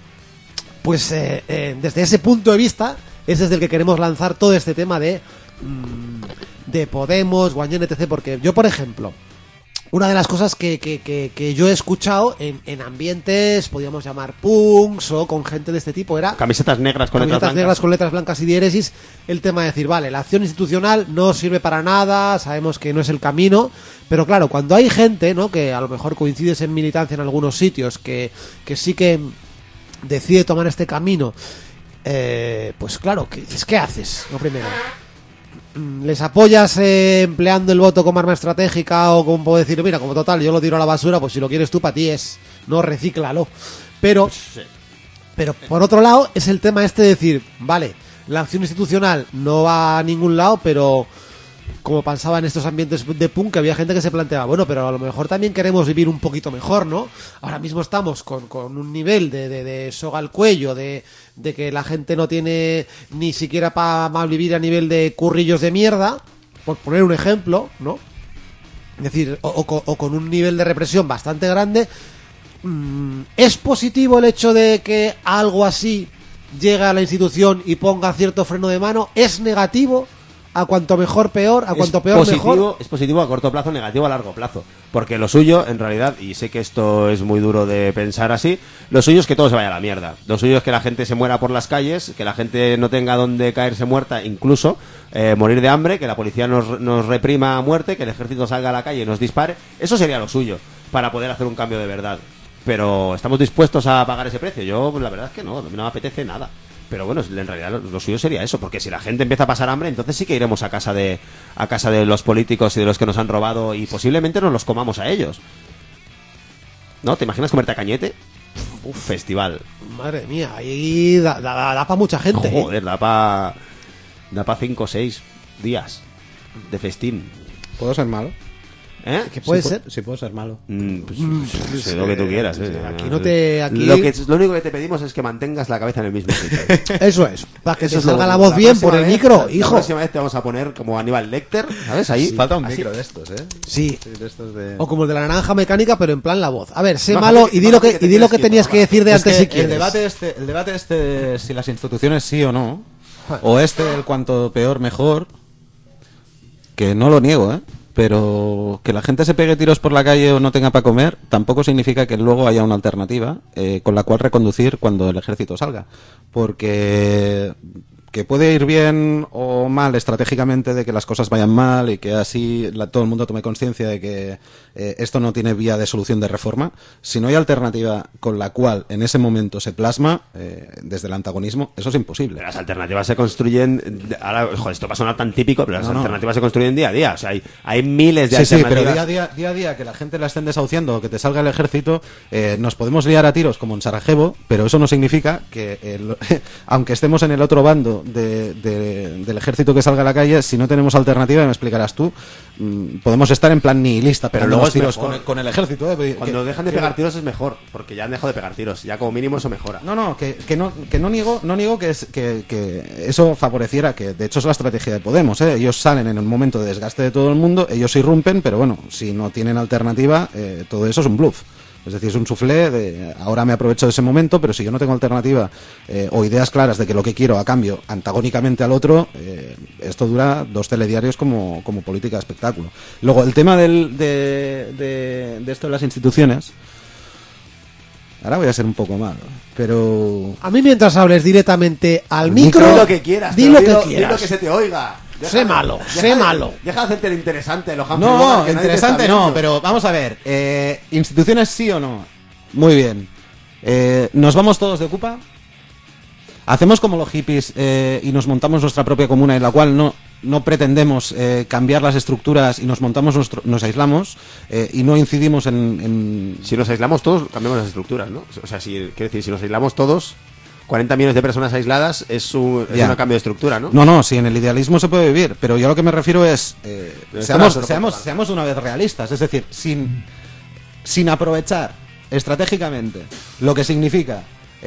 Pues eh, eh, desde ese punto de vista es desde el que queremos lanzar todo este tema de mm, de Podemos, Wanyen, etcétera. Porque yo, por ejemplo, una de las cosas que, que, que, que yo he escuchado en, en ambientes, podríamos llamar punks o con gente de este tipo, era Camisetas negras con letras camisetas blancas. negras con letras blancas y diéresis, el tema de decir, vale, la acción institucional no sirve para nada, sabemos que no es el camino, pero claro, cuando hay gente, ¿no?, que a lo mejor coincides en militancia en algunos sitios, que, que sí que decide tomar este camino, eh, pues claro, ¿qué, ¿qué haces? Lo primero, ¿les apoyas eh, empleando el voto como arma estratégica o como puedo decir, mira, como total, yo lo tiro a la basura, pues si lo quieres tú, para ti es, no, recíclalo, pero... Pero por otro lado es el tema este de decir, vale, la acción institucional no va a ningún lado, pero como pasaba en estos ambientes de punk, que había gente que se planteaba, bueno, pero a lo mejor también queremos vivir un poquito mejor, ¿no? Ahora mismo estamos con, con un nivel de, de, de soga al cuello, de, de que la gente no tiene ni siquiera para mal vivir a nivel de currillos de mierda, por poner un ejemplo, ¿no? Es decir, o, o, co- o con un nivel de represión bastante grande. ¿Es positivo el hecho de que algo así llegue a la institución y ponga cierto freno de mano? ¿Es negativo? ¿A cuanto mejor peor? ¿A cuanto es peor positivo, mejor? Es positivo a corto plazo, negativo a largo plazo. Porque lo suyo, en realidad, y sé que esto es muy duro de pensar así, lo suyo es que todo se vaya a la mierda. Lo suyo es que la gente se muera por las calles, que la gente no tenga donde caerse muerta, incluso eh, morir de hambre, que la policía nos, nos reprima a muerte, que el ejército salga a la calle y nos dispare. Eso sería lo suyo, para poder hacer un cambio de verdad. Pero ¿estamos dispuestos a pagar ese precio? Yo, pues, la verdad es que no, no me apetece nada. Pero bueno, en realidad lo, lo suyo sería eso, porque si la gente empieza a pasar hambre, entonces sí que iremos a casa de a casa de los políticos y de los que nos han robado y posiblemente nos los comamos a ellos. ¿No? ¿Te imaginas comerte a Cañete? Uf, festival. Madre mía, ahí da, da, da para mucha gente. ¿eh? Joder, da para da pa cinco o seis días de festín. ¿Puedo ser malo? ¿Eh? Que puede Sí, ser. pu- Sí, puedo ser malo. Mm, pues, pues, sé lo que tú quieras. eh. Aquí no te- aquí- Lo, que, lo único que te pedimos es que mantengas la cabeza en el mismo sitio. Eso es, para que Eso te es lo salga la único. voz bien por próxima el vez- micro, La hijo. próxima vez te vamos a poner como Aníbal Lecter, ¿sabes? Ahí. Falta un así. micro de estos, ¿eh? Sí. Sí, de estos de... O como el de la naranja mecánica, pero en plan la voz. A ver, sé Baja, malo que- y di baja, lo que, que te y di lo quedes que tenías quieto, que decir de Es antes que si el quieres. debate este, el debate este de si las instituciones sí o no, o este el cuanto peor mejor, que no lo niego, ¿eh? Pero que la gente se pegue tiros por la calle o no tenga para comer tampoco significa que luego haya una alternativa eh, con la cual reconducir cuando el ejército salga, porque que puede ir bien o mal estratégicamente de que las cosas vayan mal y que así la, todo el mundo tome conciencia de que eh, esto no tiene vía de solución de reforma. Si no hay alternativa con la cual en ese momento se plasma eh, desde el antagonismo, eso es imposible. Pero las alternativas se construyen, ahora, joder, esto va a sonar tan típico, pero las no, no. alternativas se construyen día a día. O sea, hay, hay miles de sí, alternativas. Sí, pero día a día, día a día que la gente la estén desahuciando o que te salga el ejército, eh, nos podemos liar a tiros como en Sarajevo, pero eso no significa que, el, aunque estemos en el otro bando de, de, del ejército que salga a la calle, si no tenemos alternativa, me explicarás tú, mmm, podemos estar en plan nihilista, pero luego es tiros mejor. con el, con el ejército. ¿eh? Cuando que, dejan de que, pegar tiros es mejor, porque ya han dejado de pegar tiros, ya como mínimo eso mejora. No, no, que, que no, que no niego, no niego que, es, que, que eso favoreciera, que de hecho es la estrategia de Podemos, ¿eh? Ellos salen en un momento de desgaste de todo el mundo, ellos irrumpen, pero bueno, si no tienen alternativa, eh, todo eso es un bluff. Es decir, es un soufflé de ahora me aprovecho de ese momento, pero si yo no tengo alternativa eh, o ideas claras de que lo que quiero a cambio antagónicamente al otro, eh, esto dura dos telediarios como, como política de espectáculo. Luego, el tema del, de, de, de esto de las instituciones, ahora voy a ser un poco malo, pero... A mí mientras hables directamente al micro, micro, di lo que quieras, di lo que di quieras. Di lo que se te oiga. Deja, sé malo, deja, sé malo. Deja de hacerte lo interesante, lo Humphrey No, Bogart, que interesante nadie te está no, viendo. pero vamos a ver. Eh, ¿Instituciones sí o no? Muy bien. Eh, ¿Nos vamos todos de Ocupa? ¿Hacemos como los hippies eh, y nos montamos nuestra propia comuna en la cual no, no pretendemos eh, cambiar las estructuras y nos montamos nuestro, nos aislamos eh, y no incidimos en, en... Si nos aislamos todos, cambiamos las estructuras, ¿no? O sea, si, quiero decir, si nos aislamos todos... cuarenta millones de personas aisladas es un, es un cambio de estructura, ¿no? No, no, sí, en el idealismo se puede vivir, pero yo lo que me refiero es, eh, seamos, seamos, seamos de una vez realistas, es decir, sin, sin aprovechar estratégicamente lo que significa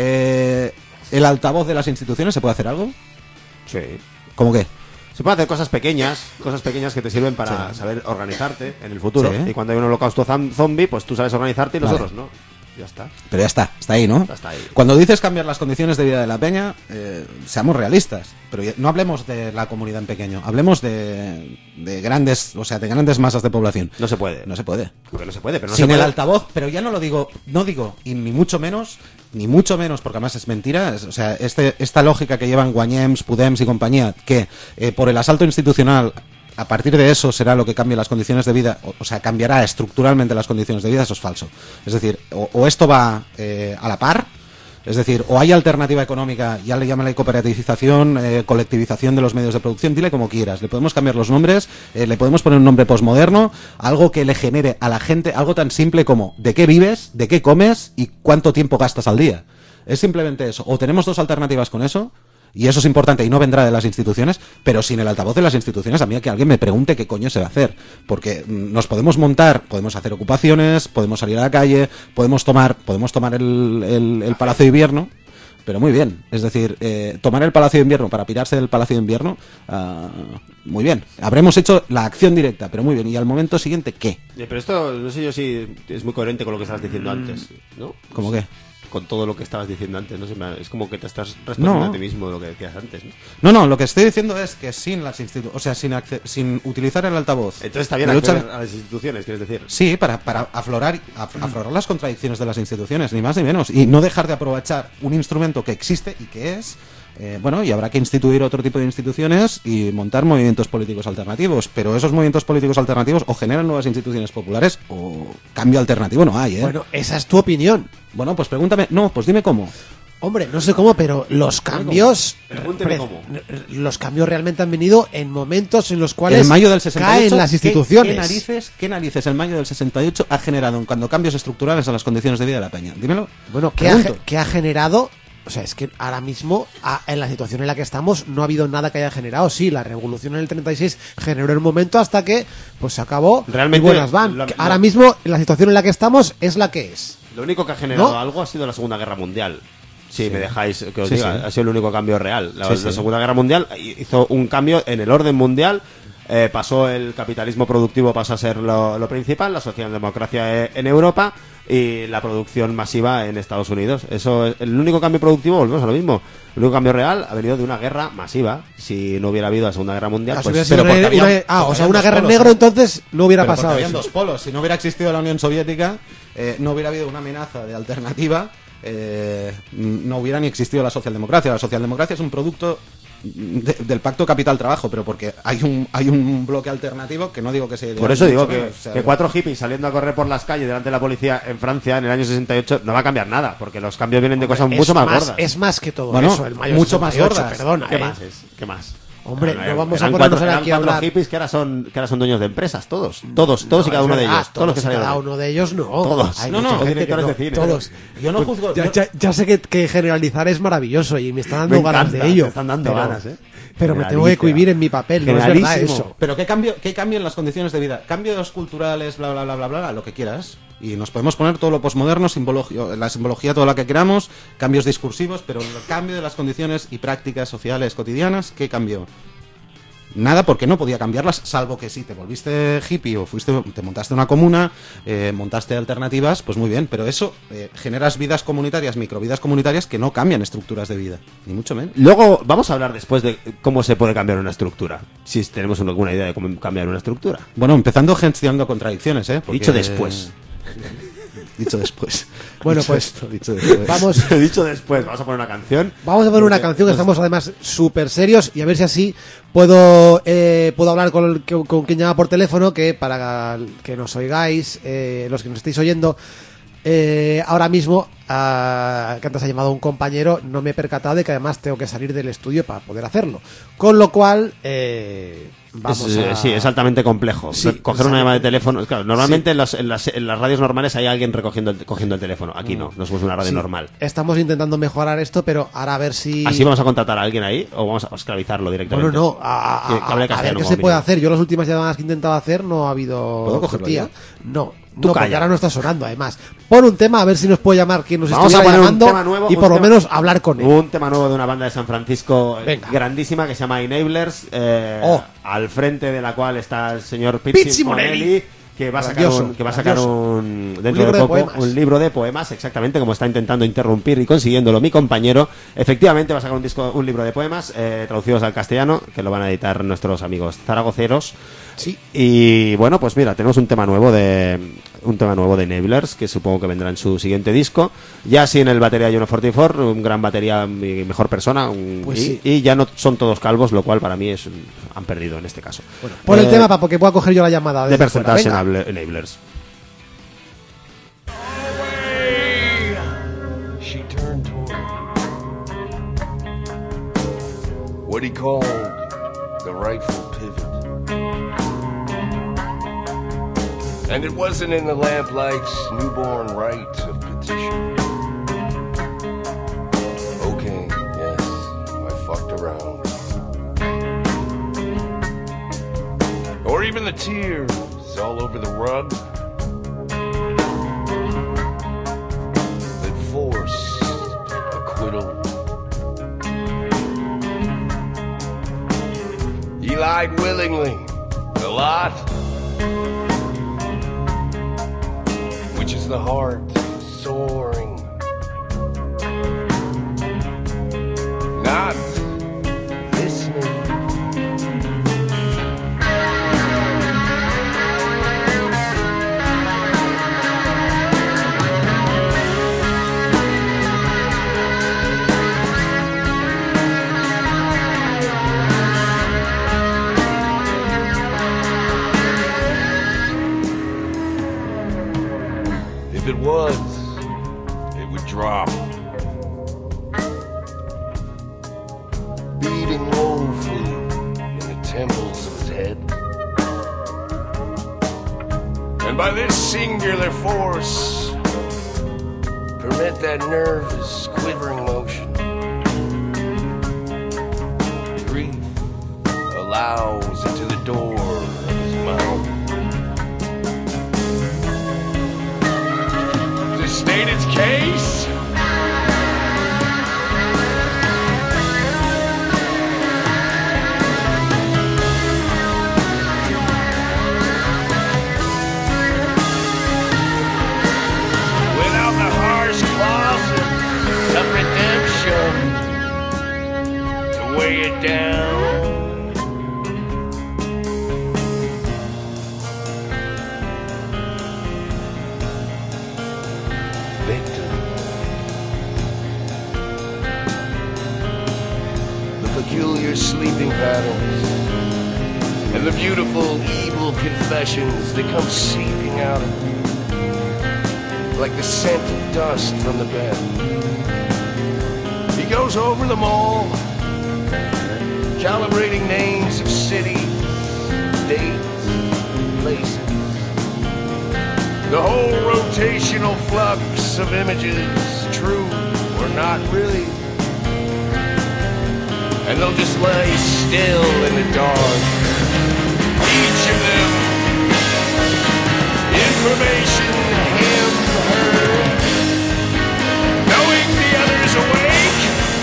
eh, el altavoz de las instituciones, ¿se puede hacer algo? Sí. ¿Cómo qué? Se pueden hacer cosas pequeñas, cosas pequeñas que te sirven para sí. saber organizarte en el futuro. Sí. Y cuando hay un holocausto zombie, pues tú sabes organizarte y los vale. otros no. Ya está. Pero ya está, está ahí, ¿no? Está ahí. Cuando dices cambiar las condiciones de vida de la peña, eh, seamos realistas. Pero no hablemos de la comunidad en pequeño, hablemos de, de grandes, o sea, de grandes masas de población. No se puede. No se puede. Porque no se puede, pero no Sin se puede. el altavoz, pero ya no lo digo, no digo, y ni mucho menos, ni mucho menos, porque además es mentira, es, o sea, este, esta lógica que llevan Guanyems, Pudems y compañía, que eh, por el asalto institucional, a partir de eso será lo que cambie las condiciones de vida, o, o sea, cambiará estructuralmente las condiciones de vida, eso es falso. Es decir, o, o esto va eh, a la par, es decir, o hay alternativa económica, ya le llaman la cooperativización, eh, colectivización de los medios de producción, dile como quieras, le podemos cambiar los nombres, eh, le podemos poner un nombre posmoderno, algo que le genere a la gente algo tan simple como de qué vives, de qué comes y cuánto tiempo gastas al día. Es simplemente eso. O tenemos dos alternativas con eso, y eso es importante y no vendrá de las instituciones, pero sin el altavoz de las instituciones, a mí que alguien me pregunte qué coño se va a hacer. Porque nos podemos montar, podemos hacer ocupaciones, podemos salir a la calle, podemos tomar, podemos tomar el, el, el Palacio de Invierno, pero muy bien. Es decir, eh, tomar el Palacio de Invierno para pirarse del Palacio de Invierno, uh, muy bien. Habremos hecho la acción directa, pero muy bien. ¿Y al momento siguiente qué? Pero esto, no sé yo si es muy coherente con lo que estabas diciendo antes, ¿no? ¿Cómo qué? Con todo lo que estabas diciendo antes, no sé, es como que te estás respondiendo no. a ti mismo lo que decías antes, ¿no? No, no, lo que estoy diciendo es que sin las instituciones, o sea, sin, sin utilizar el altavoz. Entonces está bien acceder lucha... a las instituciones, quieres decir. Sí, para, para aflorar, af, aflorar las contradicciones de las instituciones, ni más ni menos, y no dejar de aprovechar un instrumento que existe y que es... Eh, bueno, y habrá que instituir otro tipo de instituciones y montar movimientos políticos alternativos, pero esos movimientos políticos alternativos o generan nuevas instituciones populares o cambio alternativo no hay, ¿eh? Bueno, esa es tu opinión. Bueno, pues pregúntame, no, pues dime cómo. Hombre, no sé cómo, pero los cambios, Pregúnteme cómo. Los cambios realmente han venido en momentos en los cuales el mayo del sesenta y ocho, caen las instituciones. ¿qué, qué narices, qué narices el mayo del sesenta y ocho ha generado en cuando cambios estructurales a las condiciones de vida de la peña? Dímelo. Bueno, ¿qué ha, ¿qué ha generado? O sea, es que ahora mismo, en la situación en la que estamos, no ha habido nada que haya generado. Sí, la revolución en el treinta y seis generó el momento hasta que pues se acabó. Realmente, y buenas van. Lo, lo, ahora mismo, la situación en la que estamos es la que es. Lo único que ha generado ¿no? algo ha sido la Segunda Guerra Mundial. Si sí, me dejáis que os sí, diga, sí. ha sido el único cambio real. La, sí, la sí. Segunda Guerra Mundial hizo un cambio en el orden mundial. Eh, pasó el capitalismo productivo, pasó a ser lo, lo principal, la socialdemocracia en Europa y la producción masiva en Estados Unidos. Eso es el único cambio productivo, volvemos a lo mismo. El único cambio real ha venido de una guerra masiva. Si no hubiera habido la Segunda Guerra Mundial, pues, pero una, había, una, ah, o sea, una guerra en negro, entonces no hubiera pero pasado. Habían eso. dos polos. Si no hubiera existido la Unión Soviética, eh, no hubiera habido una amenaza de alternativa. Eh, no hubiera ni existido la socialdemocracia. La socialdemocracia es un producto de, del pacto capital-trabajo, pero porque hay un hay un bloque alternativo que no digo que sea... Por eso digo que, o sea, que cuatro hippies saliendo a correr por las calles delante de la policía en Francia en el año sesenta y ocho no va a cambiar nada, porque los cambios vienen de cosas es mucho más, gordas. Es más que todo bueno, eso, el mayo mucho más sesenta y ocho, gordas. perdona. ¿Qué ¿eh? más es? ¿Qué más? Hombre, Bueno, no vamos a eran ponernos cuatro, ahora aquí a eran cuatro hablar. hippies que ahora son que ahora son dueños de empresas, todos, todos, todos y cada uno de ellos, Ah, todos los que y salieron. cada uno de ellos no. Todos. Hay No, mucha no, gente directores que de cine. Todos. Yo no juzgo... Ya, yo- ya- ya sé que, que generalizar es maravilloso y me está dando Me ganas encanta, de ello. me están dando pero, ganas, ¿eh? Pero me tengo que cohibir en mi papel, no es verdad Generalísimo. eso. Pero ¿qué cambio, qué cambio en las condiciones de vida? Cambios culturales, bla, bla, bla, bla, bla, lo que quieras. Y nos podemos poner todo lo posmoderno, simbología, la simbología, todo lo que queramos, cambios discursivos, pero el cambio de las condiciones y prácticas sociales cotidianas, ¿qué cambió? Nada, porque no podía cambiarlas, salvo que si te volviste hippie o fuiste, te montaste una comuna, eh, montaste alternativas, pues muy bien, pero eso eh, generas vidas comunitarias, microvidas comunitarias que no cambian estructuras de vida, ni mucho menos. Luego vamos a hablar después de cómo se puede cambiar una estructura, si tenemos alguna idea de cómo cambiar una estructura. Bueno, empezando gestionando contradicciones, ¿eh? Porque- Dicho después. Dicho después. Bueno, Dicho pues, esto, dicho después. Vamos, He dicho después, vamos a poner una canción. vamos a poner una canción que estamos además súper serios y a ver si así puedo eh, puedo hablar con, el- con, con quien llama por teléfono, que para que nos oigáis, eh, los que nos estéis oyendo, eh, ahora mismo, ah, que antes ha llamado un compañero, no me he percatado de que además tengo que salir del estudio para poder hacerlo. Con lo cual, eh, vamos Es, eh, a... Sí, es altamente complejo. Sí, Coger una exactamente. llamada de teléfono. Claro, normalmente Sí. en, las, en, las, en las radios normales hay alguien recogiendo el, cogiendo el teléfono. Aquí no, no somos una radio Sí, normal. Estamos intentando mejorar esto, pero ahora a ver si... ¿Así vamos a contratar a alguien ahí o vamos a esclavizarlo directamente? Bueno, no, a, a- Que- que hable a- a ver castellano, qué como se puede mínimo. hacer. Yo las últimas llamadas que he intentado hacer no ha habido... ¿Puedo cogerlo tía. yo? No, Tú no, porque calla. ahora no está sonando, además. Pon un tema a ver si nos puede llamar quien nos Vamos a estuviera poner un llamando tema nuevo, y un por lo tema- menos hablar con él. Un tema nuevo de una banda de San Francisco eh, Venga. grandísima que se llama Enablers, eh, Oh. al frente de la cual está el señor Pizzi Pizzi Monelli, Monelli. que va a sacar Grandioso, un, que va a sacar grandioso. un dentro libro de de poco poemas. un libro de poemas, exactamente como está intentando interrumpir y consiguiéndolo mi compañero. Efectivamente va a sacar un disco, un libro de poemas eh, traducidos al castellano que lo van a editar nuestros amigos zaragoceros. Sí. Y bueno, pues mira, tenemos un tema nuevo de un tema nuevo de Enablers, que supongo que vendrá en su siguiente disco. Ya sí en el batería Juno cuarenta y cuatro, un gran batería y mejor persona, un- Pues y, sí. y ya no son todos calvos, lo cual para mí es un- han perdido en este caso. Bueno, pon el Eh, tema para que pueda coger yo la llamada de desde fuera. presentarse Venga. en Enablers. She turned toward what he called the rightful pivot. And it wasn't in the lamplights newborn right of petition. Okay, yes, I fucked around. Or even the tears all over the rug that forced acquittal. He lied willingly, a lot, which is the heart soaring, not listening. If it was, it would drop. Beating woefully in the temples of his head. And by this singular force, permit that nervous, quivering motion. Grief allows into the door of his mouth to state its case. Without the harsh clauses of redemption to weigh it down. Victim peculiar sleeping patterns, and the beautiful, evil confessions that come seeping out of him, like the scent of dust from the bed. He goes over them all, calibrating names of cities, dates, places. The whole rotational flux of images, true or not really. And they'll just lay still in the dark. Each of them, information him heard, knowing the other's awake.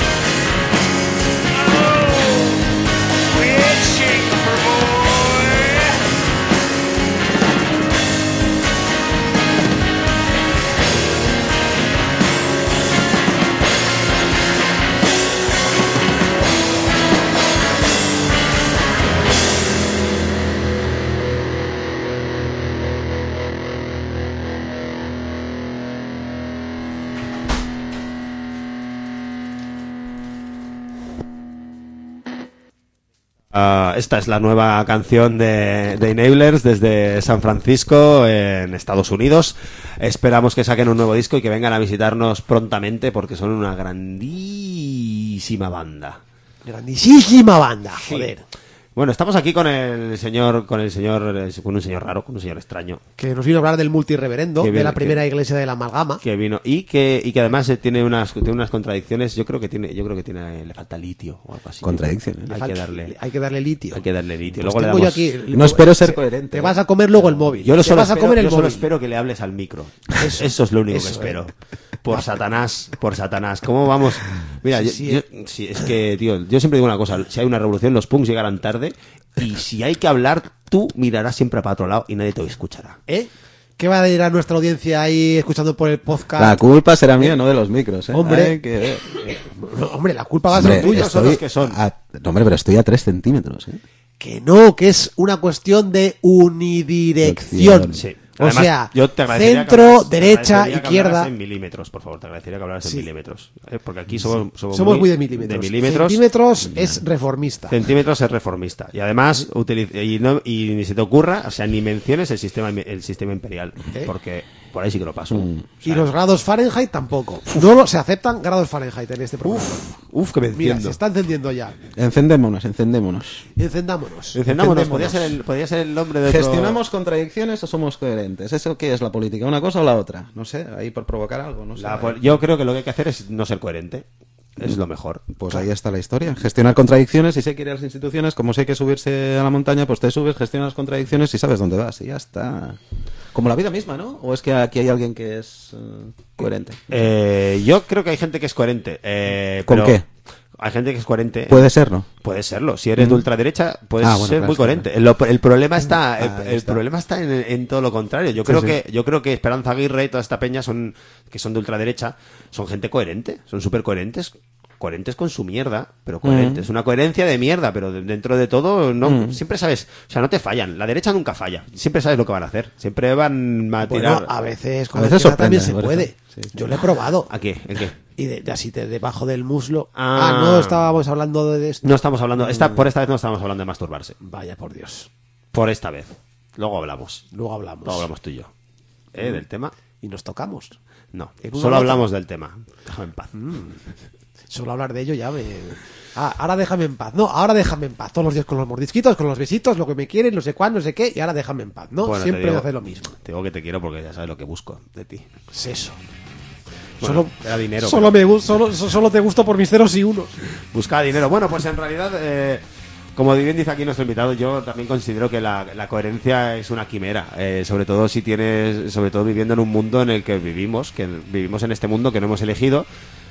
Oh, itching for more. Uh, esta es la nueva canción de, de Enablers desde San Francisco, en Estados Unidos. Esperamos que saquen un nuevo disco y que vengan a visitarnos prontamente porque son una grandísima banda. Grandísima banda, joder. Sí. Bueno, estamos aquí con el señor, con el señor, con un señor raro, con un señor extraño. Que nos vino a hablar del multirreverendo, viene, de la primera que, iglesia de la amalgama. Que vino, y que, y que además tiene unas, tiene unas contradicciones, yo creo que tiene, yo creo que tiene, le falta litio o algo así. Contradicciones. Hay falta, que darle, hay que darle litio. Hay que darle litio. Pues luego le tengo damos... yo aquí, no espero ser se, coherente. Te vas a comer luego el móvil. Yo, lo te solo, vas a espero, comer el yo solo móvil. espero que le hables al micro. Eso, eso es lo único eso, que espero. Eh. Por Satanás, por Satanás. ¿Cómo vamos? Mira, sí, yo, sí, yo, eh. sí, es que, tío, yo siempre digo una cosa. Si hay una revolución, los punks llegarán tarde. Y si hay que hablar, tú mirarás siempre para otro lado y nadie te escuchará. ¿Eh? ¿Qué va a ir a nuestra audiencia ahí escuchando por el podcast? La culpa será mía, no de los micros, ¿eh? Hombre, Ay, que... no, hombre, la culpa va a Hombre, ser tuya. estoy son los que son. a- No, hombre, pero estoy a tres centímetros, ¿eh? Que no, que es una cuestión de unidirección. Sí. O Además, sea, yo te agradecería centro, que hablaras- te derecha, agradecería que izquierda. hablaras en milímetros, por favor. Te agradecería que hablaras Sí. en milímetros. ¿eh? Porque aquí somos, somos, Somos muy de milímetros. De milímetros. Centímetros es reformista. Centímetros es reformista. Y además, utiliza, y, no, y ni se te ocurra, o sea, ni menciones el sistema, el sistema imperial. ¿Eh? Porque por ahí sí que lo paso. Mm. O Y sea, los grados Fahrenheit tampoco. No lo, se aceptan grados Fahrenheit en este programa. uf, que me Mira, enciendo. se está encendiendo ya. Encendémonos, encendémonos. Encendámonos. Encendámonos, Encendémonos. podría ser el, podría ser el nombre de otro- ¿Gestionamos contradicciones o somos coherentes? ¿Eso qué es la política? ¿Una cosa o la otra? No sé, ahí por provocar algo, no sé. La pol- yo creo que lo que hay que hacer es no ser coherente. Es lo mejor. Pues ahí está la historia. Gestionar contradicciones, y si hay que ir a las instituciones, como si hay que subirse a la montaña, pues te subes, gestionas las contradicciones y sabes dónde vas, y ya está. Como la vida misma, ¿no? ¿O es que aquí hay alguien que es eh, coherente? Eh, yo creo que hay gente que es coherente. Eh, ¿Con pero qué? Hay gente que es coherente. Puede serlo. Puede serlo. Si eres de ultraderecha, puedes Ah, bueno, ser claro, muy claro. coherente. El, el problema está, el, Ah, el está. problema está en, en todo lo contrario. Yo Sí, creo sí. que, yo creo que Esperanza Aguirre y toda esta peña son, que son de ultraderecha, son gente coherente, son súper coherentes. Coherentes con su mierda, pero coherentes. Una coherencia de mierda, pero de- dentro de todo, no, Mm. siempre sabes, o sea, no te fallan. La derecha nunca falla. Siempre sabes lo que van a hacer. Siempre van a tirar. Bueno, a veces con A la veces izquierda también sorprende, se me puede. parece. Sí, sí. Yo lo he probado. ¿A qué? ¿En qué? Y de, de así de debajo del muslo. Ah. Ah, no estábamos hablando de esto. No estamos hablando, esta, por esta vez no estamos hablando de masturbarse. Vaya por Dios. Por esta vez. Luego hablamos. Luego hablamos. Luego hablamos tú y yo. ¿Eh? ¿Del tema? Y nos tocamos. No. En una Solo nota. hablamos del tema. Déjame en paz. Solo hablar de ello ya me... Ah, ahora déjame en paz. No, ahora déjame en paz. Todos los días con los mordisquitos, con los besitos, lo que me quieren, no sé cuándo, no sé qué, y ahora déjame en paz, ¿no? Bueno, te Siempre digo- hace lo mismo. Te digo que te quiero porque ya sabes lo que busco de ti. Es eso. Bueno, solo era dinero, Solo, pero- me, gu- solo, so- solo te gusto por mis ceros y unos. Buscaba dinero. Bueno, pues en realidad, eh, como bien dice aquí nuestro invitado, yo también considero que la, la coherencia es una quimera. Eh, sobre todo si tienes, sobre todo viviendo en un mundo en el que vivimos, que vivimos en este mundo que no hemos elegido.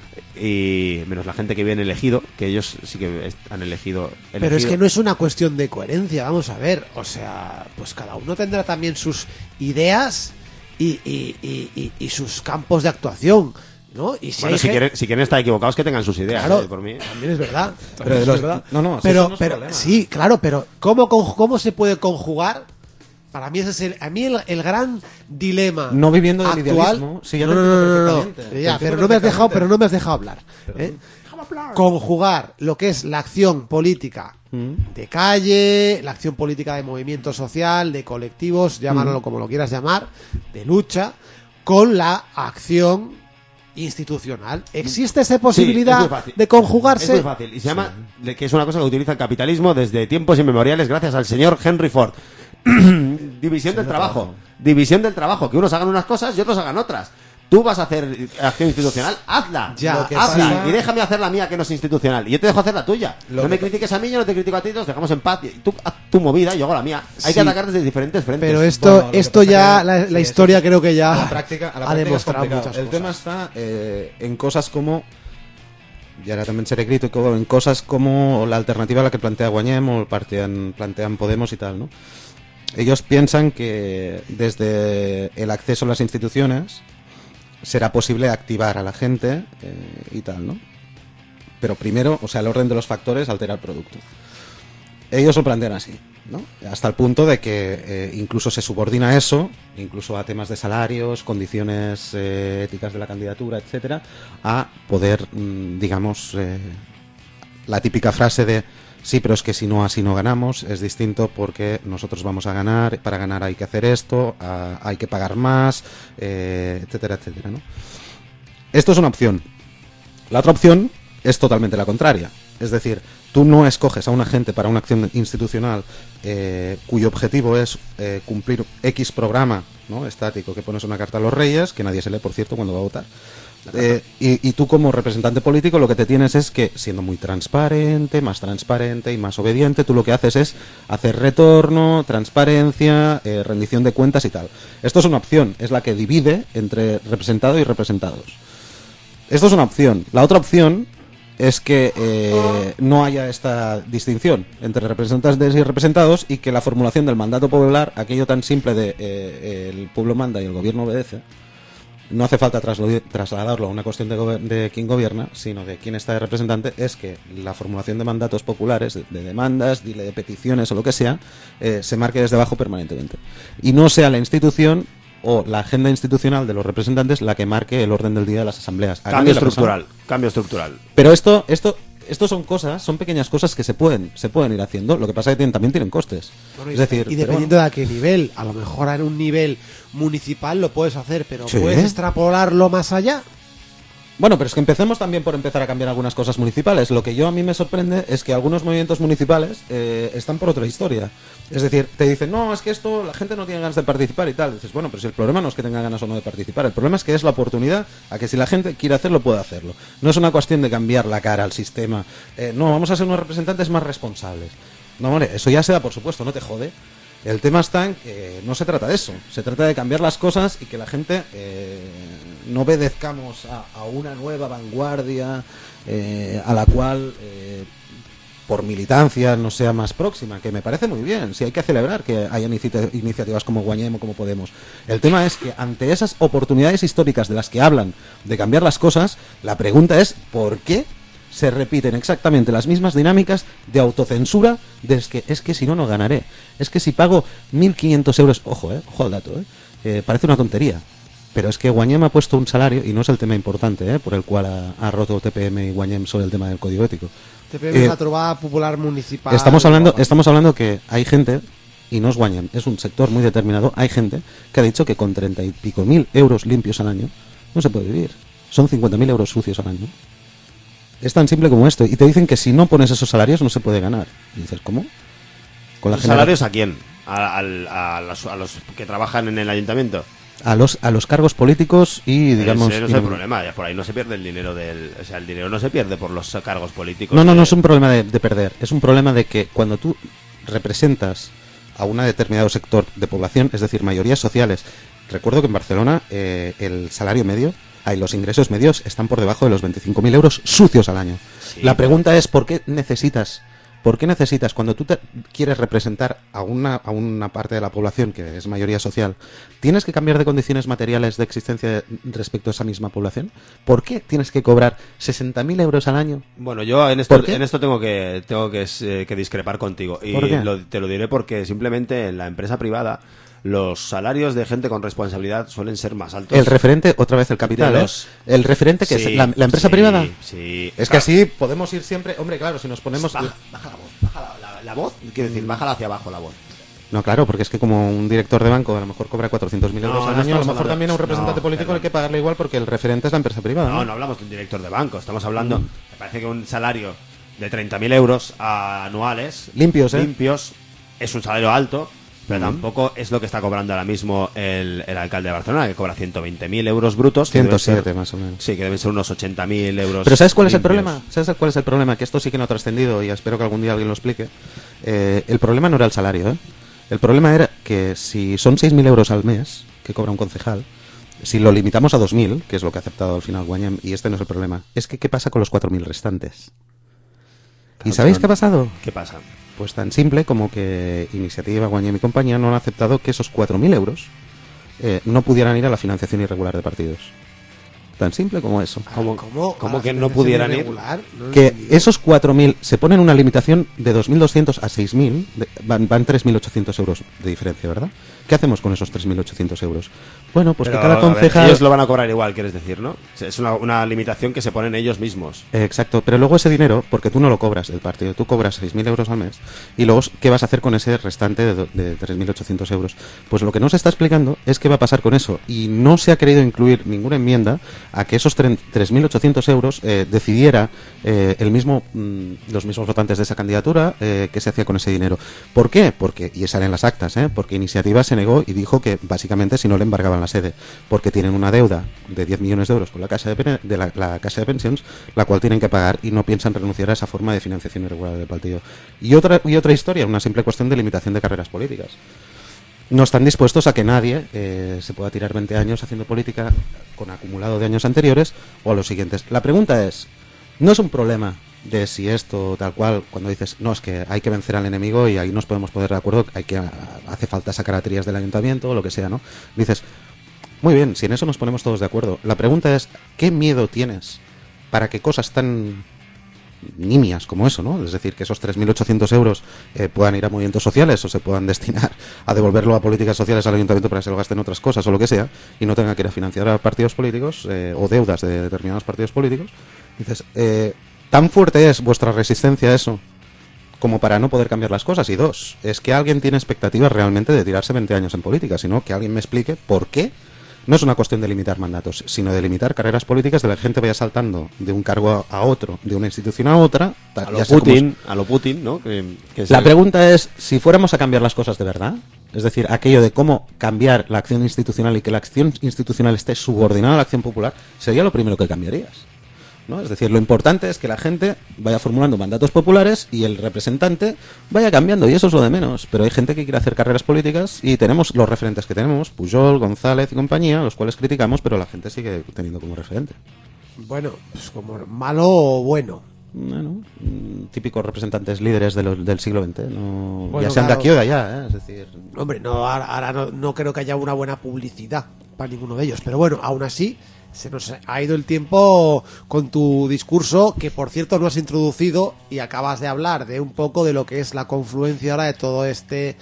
Y menos la gente que viene elegido, que ellos sí que est- han elegido, Pero es elegido. que no es una cuestión de coherencia, vamos a ver. O sea, pues cada uno tendrá también sus ideas y, y, y, y- y sus campos de actuación, ¿no? Y si Bueno, hay si gen- quieren, si quieren estar equivocados, que tengan sus ideas. Claro, eh, por mí. también es verdad. Pero también de es los- verdad. no, no, si pero, eso no es pero problema. sí, claro, pero ¿cómo, conju- cómo se puede conjugar? Para mí ese es el, a mí el, el gran dilema. No viviendo del actual. idealismo. Sí, ya no, te no, entiendo no, no, no. perfectamente. Ya, Te pero entiendo no me has dejado, perfectamente. pero no me has dejado hablar. ¿eh? conjugar lo que es la acción política de calle, la acción política de movimiento social, de colectivos, llámalo como lo quieras llamar, de lucha, con la acción institucional. ¿Existe esa posibilidad sí, de conjugarse? Es muy fácil. Y se llama, sí. que es una cosa que utiliza el capitalismo desde tiempos inmemoriales gracias al señor Henry Ford. División del trabajo. trabajo. División del trabajo. Que unos hagan unas cosas y otros hagan otras. Tú vas a hacer acción institucional, hazla, ya, hazla pasa... y déjame hacer la mía que no es institucional. Y yo te dejo hacer la tuya. Lo no me que... critiques a mí, yo no te critico a ti, nos dejamos en paz. Y tú haz tu movida, yo hago la mía. Hay sí. que atacar desde diferentes frentes. Pero esto, bueno, esto ya, la, la historia sí, creo que ya a la práctica, a la ha demostrado muchas El cosas. tema está eh, en cosas como, y ahora también seré crítico, en cosas como la alternativa a la que plantea Guanyem o plantean, plantean Podemos y tal, ¿no? Ellos piensan que desde el acceso a las instituciones será posible activar a la gente eh, y tal, ¿no? Pero primero, o sea, el orden de los factores altera el producto. Ellos lo plantean así, ¿no? Hasta el punto de que eh, incluso se subordina eso, incluso a temas de salarios, condiciones eh, éticas de la candidatura, etcétera, a poder, mmm, digamos, eh, la típica frase de sí, pero es que si no así no ganamos, es distinto porque nosotros vamos a ganar, para ganar hay que hacer esto, a, hay que pagar más, eh, etcétera, etcétera, ¿no? Esto es una opción. La otra opción es totalmente la contraria. Es decir, tú no escoges a un agente para una acción institucional eh, cuyo objetivo es eh, cumplir X programa, ¿no?, estático, que pones una carta a los reyes, que nadie se lee, por cierto, cuando va a votar. Eh, y, y tú como representante político lo que te tienes es que, siendo muy transparente, más transparente y más obediente, tú lo que haces es hacer retorno, transparencia, eh, rendición de cuentas y tal. Esto es una opción, es la que divide entre representado y representados. Esto es una opción. La otra opción es que eh, no haya esta distinción entre representantes y representados y que la formulación del mandato popular, aquello tan simple de eh, el pueblo manda y el gobierno obedece, no hace falta trasladarlo a una cuestión de, de quién gobierna, sino de quién está de representante, es que la formulación de mandatos populares, de, de demandas, de, de peticiones o lo que sea, eh, se marque desde abajo permanentemente. Y no sea la institución o la agenda institucional de los representantes la que marque el orden del día de las asambleas. Cambio estructural, cambio estructural. Pero esto, esto, esto son cosas, son pequeñas cosas que se pueden, se pueden ir haciendo. Lo que pasa es que tienen, también tienen costes. Bueno, y, es decir, y dependiendo bueno. de a qué nivel, a lo mejor en un nivel municipal lo puedes hacer, pero ¿sí? ¿puedes extrapolarlo más allá? Bueno, pero es que empecemos también por empezar a cambiar algunas cosas municipales. Lo que yo a mí me sorprende es que algunos movimientos municipales eh, están por otra historia. Es decir, te dicen, no, es que esto, la gente no tiene ganas de participar y tal. Y dices, bueno, pero si el problema no es que tenga ganas o no de participar, el problema es que es la oportunidad a que si la gente quiere hacerlo, pueda hacerlo. No es una cuestión de cambiar la cara al sistema. Eh, no, vamos a ser unos representantes más responsables. No, hombre, eso ya se da, por supuesto, no te jode. El tema está en que no se trata de eso, se trata de cambiar las cosas y que la gente eh, no obedezcamos a, a una nueva vanguardia eh, a la cual eh, por militancia no sea más próxima, que me parece muy bien, si hay que celebrar que haya inici- iniciativas como Guanyem o como Podemos. El tema es que ante esas oportunidades históricas de las que hablan de cambiar las cosas, la pregunta es ¿por qué se repiten exactamente las mismas dinámicas de autocensura de es que, es que si no, no ganaré? Es que si pago mil quinientos euros, ojo, eh, ojo al dato, eh, eh, parece una tontería, pero es que Guanyem ha puesto un salario, y no es el tema importante, eh, por el cual ha, ha roto T P M y Guanyem sobre el tema del código ético. T P M eh, es la Trobada Popular Municipal. Estamos hablando, estamos hablando que hay gente, y no es Guanyem, es un sector muy determinado, hay gente que ha dicho que con treinta y pico mil euros limpios al año no se puede vivir. Son cincuenta mil euros sucios al año. Es tan simple como esto. Y te dicen que si no pones esos salarios no se puede ganar. Y dices, ¿cómo? ¿Con ¿Los salarios a quién? ¿A, a, a, los, ¿A los que trabajan en el ayuntamiento? A los a los cargos políticos y, digamos... Ese no es el problema. Por ahí no se pierde el dinero del... O sea, el dinero no se pierde por los cargos políticos. No, no, de... no es un problema de, de perder. Es un problema de que cuando tú representas a un determinado sector de población, es decir, mayorías sociales... Recuerdo que en Barcelona eh, el salario medio... Ay, los ingresos medios están por debajo de los veinticinco mil euros sucios al año. Sí, la pregunta es, ¿por qué necesitas, por qué necesitas cuando tú te quieres representar a una, a una parte de la población que es mayoría social, tienes que cambiar de condiciones materiales de existencia respecto a esa misma población? ¿Por qué tienes que cobrar sesenta mil euros al año? Bueno, yo en esto, en esto tengo que tengo que, eh, que discrepar contigo. Y lo, te lo diré porque simplemente en la empresa privada los salarios de gente con responsabilidad suelen ser más altos. El referente, otra vez el capital, los... ¿eh? El referente que sí, es la, la empresa sí, privada. Sí. Es que así podemos ir siempre... Hombre, claro, si nos ponemos... Baja, baja la voz, baja la, la, la voz, quiero decir, bájala hacia abajo la voz. No, claro, porque es que como un director de banco a lo mejor cobra cuatrocientos mil euros No, al no año, a lo estamos mejor hablando- también a un representante no, político perdón. hay que pagarle igual porque el referente es la empresa privada. No, No, no hablamos de un director de banco, estamos hablando, me parece que un salario de treinta mil euros anuales, Limpios, ¿eh? limpios, es un salario alto, pero tampoco es lo que está cobrando ahora mismo el, el alcalde de Barcelona, que cobra ciento veinte mil euros brutos. que deben ciento siete ser- más o menos. Sí, que deben ser unos ochenta mil euros. Pero ¿sabes cuál es el limpios. problema? ¿Sabes cuál es el problema? Que esto sí que no ha trascendido y espero que algún día alguien lo explique. Eh, el problema no era el salario, ¿eh? El problema era que si son seis mil euros al mes que cobra un concejal, si lo limitamos a dos mil, que es lo que ha aceptado al final Guanyem, y este no es el problema, es que ¿qué pasa con los cuatro mil restantes? ¿Y sabéis qué ha pasado? ¿Qué pasa? Pues tan simple como que Iniciativa, Guanyem y compañía no han aceptado que esos cuatro mil euros eh, no pudieran ir a la financiación irregular de partidos. Tan simple como eso. ¿Cómo, ¿Cómo? cómo ¿A que la no pudieran ir? irregular? No lo he Que entendido. esos cuatro mil se ponen una limitación de dos mil doscientos a seis mil, de- van, van tres mil ochocientos euros de diferencia, ¿verdad? ¿Qué hacemos con esos tres mil ochocientos euros? Bueno, pues Pero, que cada a ver, concejal... ellos lo van a cobrar igual, quieres decir, ¿no? Es una, una limitación que se ponen ellos mismos. Eh, Exacto, pero luego ese dinero, porque tú no lo cobras del partido, tú cobras seis mil euros al mes, y luego, ¿qué vas a hacer con ese restante de, do- de tres mil ochocientos euros? Pues lo que no se está explicando es qué va a pasar con eso, y no se ha querido incluir ninguna enmienda a que esos tre- tres mil ochocientos euros eh, decidiera eh, el mismo, mm, los mismos votantes de esa candidatura eh, qué se hacía con ese dinero. ¿Por qué? Porque, y salen las actas, ¿eh? Porque Iniciativa se negó y dijo que básicamente si no le embargaban la sede, porque tienen una deuda de diez millones de euros con la Casa de, Pen- de la, la Casa de Pensiones, la cual tienen que pagar y no piensan renunciar a esa forma de financiación irregular del partido. Y otra, y otra historia, una simple cuestión de limitación de carreras políticas. No están dispuestos a que nadie eh, se pueda tirar veinte años haciendo política con acumulado de años anteriores o a los siguientes. La pregunta es, no es un problema de si esto tal cual, cuando dices, no, es que hay que vencer al enemigo y ahí nos podemos poner de acuerdo, hay que hace falta sacar a trías del ayuntamiento o lo que sea, ¿no? Dices, muy bien, si en eso nos ponemos todos de acuerdo. La pregunta es, ¿qué miedo tienes para que cosas tan nimias como eso, ¿no? Es decir, que esos tres mil ochocientos euros eh, puedan ir a movimientos sociales o se puedan destinar a devolverlo a políticas sociales al ayuntamiento para que se lo gasten en otras cosas o lo que sea, y no tenga que ir a financiar a partidos políticos eh, o deudas de determinados partidos políticos. Dices, eh, ¿tan fuerte es vuestra resistencia a eso como para no poder cambiar las cosas? Y dos, es que alguien tiene expectativas realmente de tirarse veinte años en política, sino que alguien me explique por qué. No es una cuestión de limitar mandatos, sino de limitar carreras políticas, de la gente vaya saltando de un cargo a, a otro, de una institución a otra. ta- A lo ya sea como Putin, a lo Putin, ¿no? Que, que la se- pregunta es, si fuéramos a cambiar las cosas de verdad, es decir, aquello de cómo cambiar la acción institucional y que la acción institucional esté subordinada a la acción popular, sería lo primero que cambiarías, ¿no? Es decir, lo importante es que la gente vaya formulando mandatos populares y el representante vaya cambiando, y eso es lo de menos. Pero hay gente que quiere hacer carreras políticas y tenemos los referentes que tenemos, Pujol, González y compañía, los cuales criticamos, pero la gente sigue teniendo como referente. Bueno, pues como malo o bueno. Bueno, mm, típicos representantes líderes de los- del siglo veinte, no, Bueno, ya sean claro. de aquí o de allá, ¿eh? Es decir... Hombre, no, ahora, ahora no, no creo que haya una buena publicidad para ninguno de ellos. Pero bueno, aún así, se nos ha ido el tiempo con tu discurso, que por cierto no has introducido y acabas de hablar de un poco de lo que es la confluencia ahora de todo este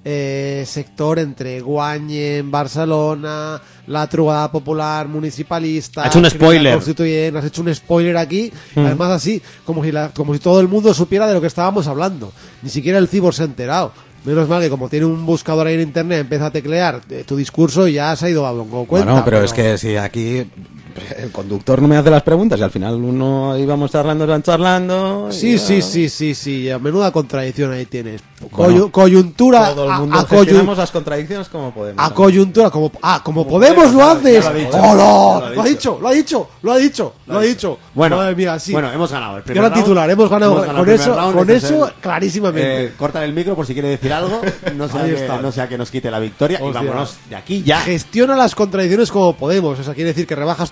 eh, sector entre Guanyem, Barcelona, la Trobada Popular Municipalista. Ha hecho un Crida spoiler. Constituyent, has hecho un spoiler aquí, además así, como si, la- como si todo el mundo supiera de lo que estábamos hablando. Ni siquiera el cibor se ha enterado. Menos mal que como tiene un buscador ahí en internet, empieza a teclear eh, tu discurso y ya se ha ido a dongo cuenta. Bueno, pero, es que si aquí el conductor no me hace las preguntas y al final uno íbamos charlando, van charlando... y Sí, ya- sí, sí, sí, sí, a menuda contradicción ahí tienes. Bueno, Coyu- coyuntura Todo el a- mundo a, coyu- gestionamos las contradicciones como podemos. a ¿no? coyuntura, como, ah, como Podemos lo haces. ya lo ha dicho, ¡Oh, ya no! lo ha Lo ha dicho, lo ha dicho, lo ha dicho, lo ha dicho. Bueno, Madre mía, sí. bueno, hemos ganado el primer Gran round. titular, hemos ganado, Hemos ganado con el primer eso, round, con este es eso el- clarísimamente. Eh, corta el micro por si quiere decir algo, no sea, Ahí que, está. no sea que nos quite la victoria. Hostia. Y vámonos de aquí ya. Gestiona las contradicciones como Podemos, o sea, quiere decir que rebajas tu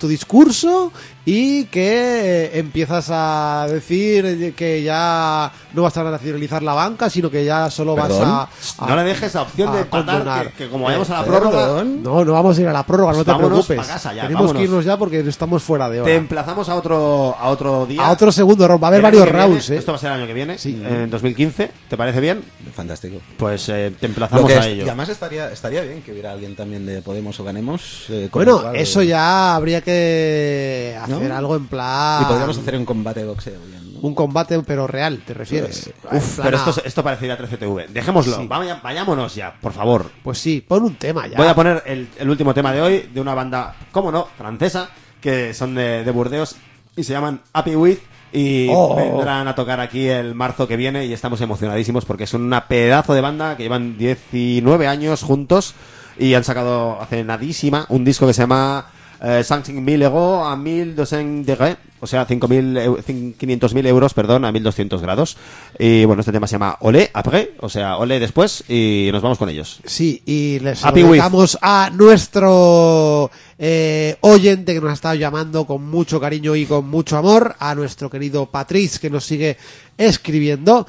tu discurso y que empiezas a decir que ya no vas a nacionalizar la banca, sino que ya solo ¿Perdón? vas a, a... No le dejes la opción a de empatar, condonar. que, que como vayamos a la ¿Perdón? prórroga, No, no vamos a ir a la prórroga, no te Vámonos preocupes. pa' casa ya, Tenemos vámonos. que irnos ya porque estamos fuera de te hora. emplazamos a otro, a otro día. A otro segundo round, va a haber El año varios que viene, rounds, ¿eh? Esto va a ser el año que viene, Sí. en dos mil quince. ¿Te parece bien? Fantástico. Pues eh, te Lo emplazamos que a es- ello. y además estaría, estaría bien que hubiera alguien también de Podemos o Ganemos. eh, con el Bueno, cual- eso ya habría que hacer ¿No? algo en plan... Y podríamos hacer un combate de boxeo. Bien, ¿no? Un combate, pero real, ¿te refieres? Uf, En pero plan, esto, esto parecería trece T V. Dejémoslo, Sí. Vaya- vayámonos ya, por favor. Pues sí, pon un tema ya. Voy a poner el, el último tema de hoy de una banda, cómo no, francesa, que son de, de Burdeos y se llaman Happy With. Y Oh. vendrán a tocar aquí el marzo que viene y estamos emocionadísimos porque es una pedazo de banda que llevan diecinueve años juntos y han sacado hace nadísima un disco que se llama eh, cinq mille euros a mille deux cents degrés, o sea, cinco mil quinientos mil euros, perdón, a mil doscientos grados. Y bueno, este tema se llama Olé après, o sea, Olé después, y nos vamos con ellos. Sí, y les Happy With. dedicamos a nuestro eh, oyente que nos ha estado llamando con mucho cariño y con mucho amor, a nuestro querido Patrice que nos sigue escribiendo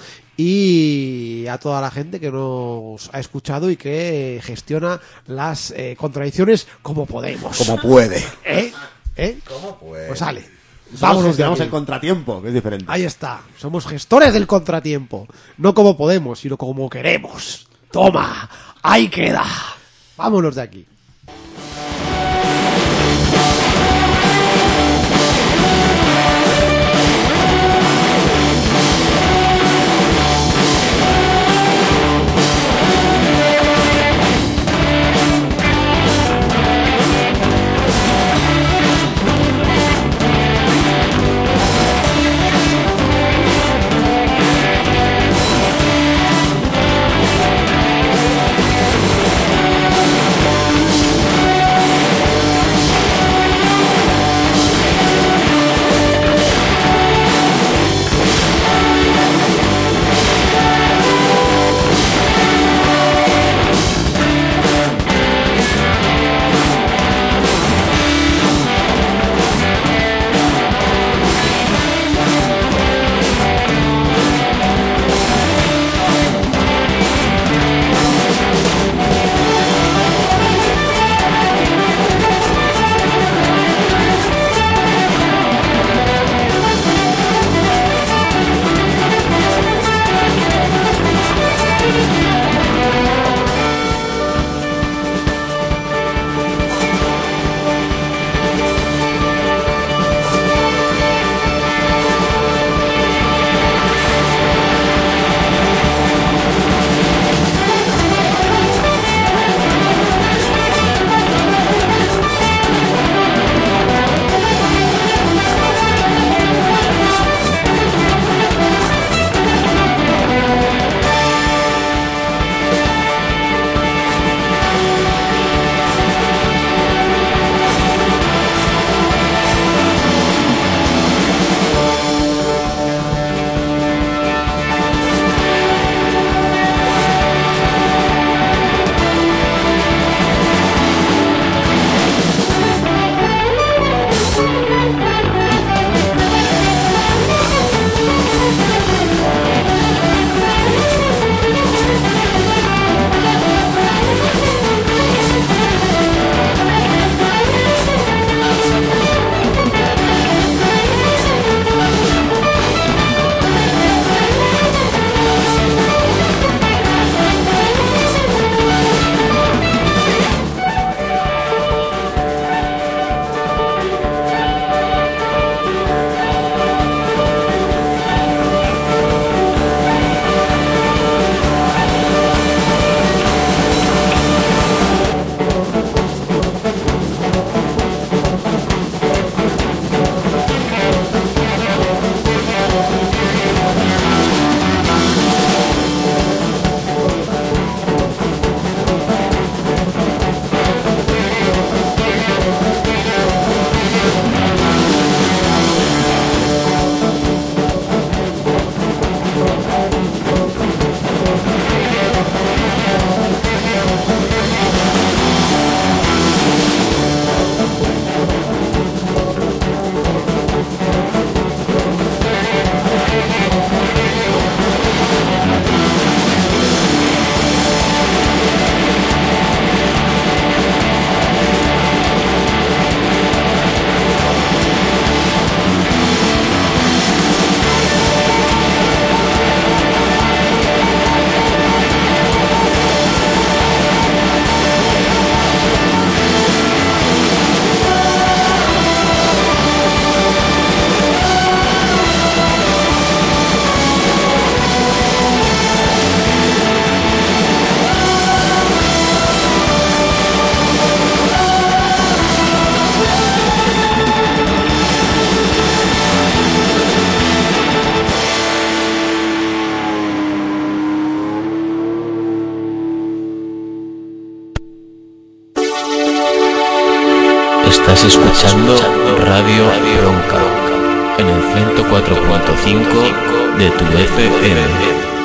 y a toda la gente que nos ha escuchado y que gestiona las eh, contradicciones como podemos. Como puede. ¿Eh? ¿Eh? ¿Cómo puede? Pues sale. Vámonos, Vámonos de gestionamos aquí. el contratiempo, que es diferente. Ahí está. Somos gestores del contratiempo. No como podemos, sino como queremos. Toma. Ahí queda. Vámonos de aquí. Thank Estás escuchando Radio Bronca en el ciento cuatro punto cinco de tu F M.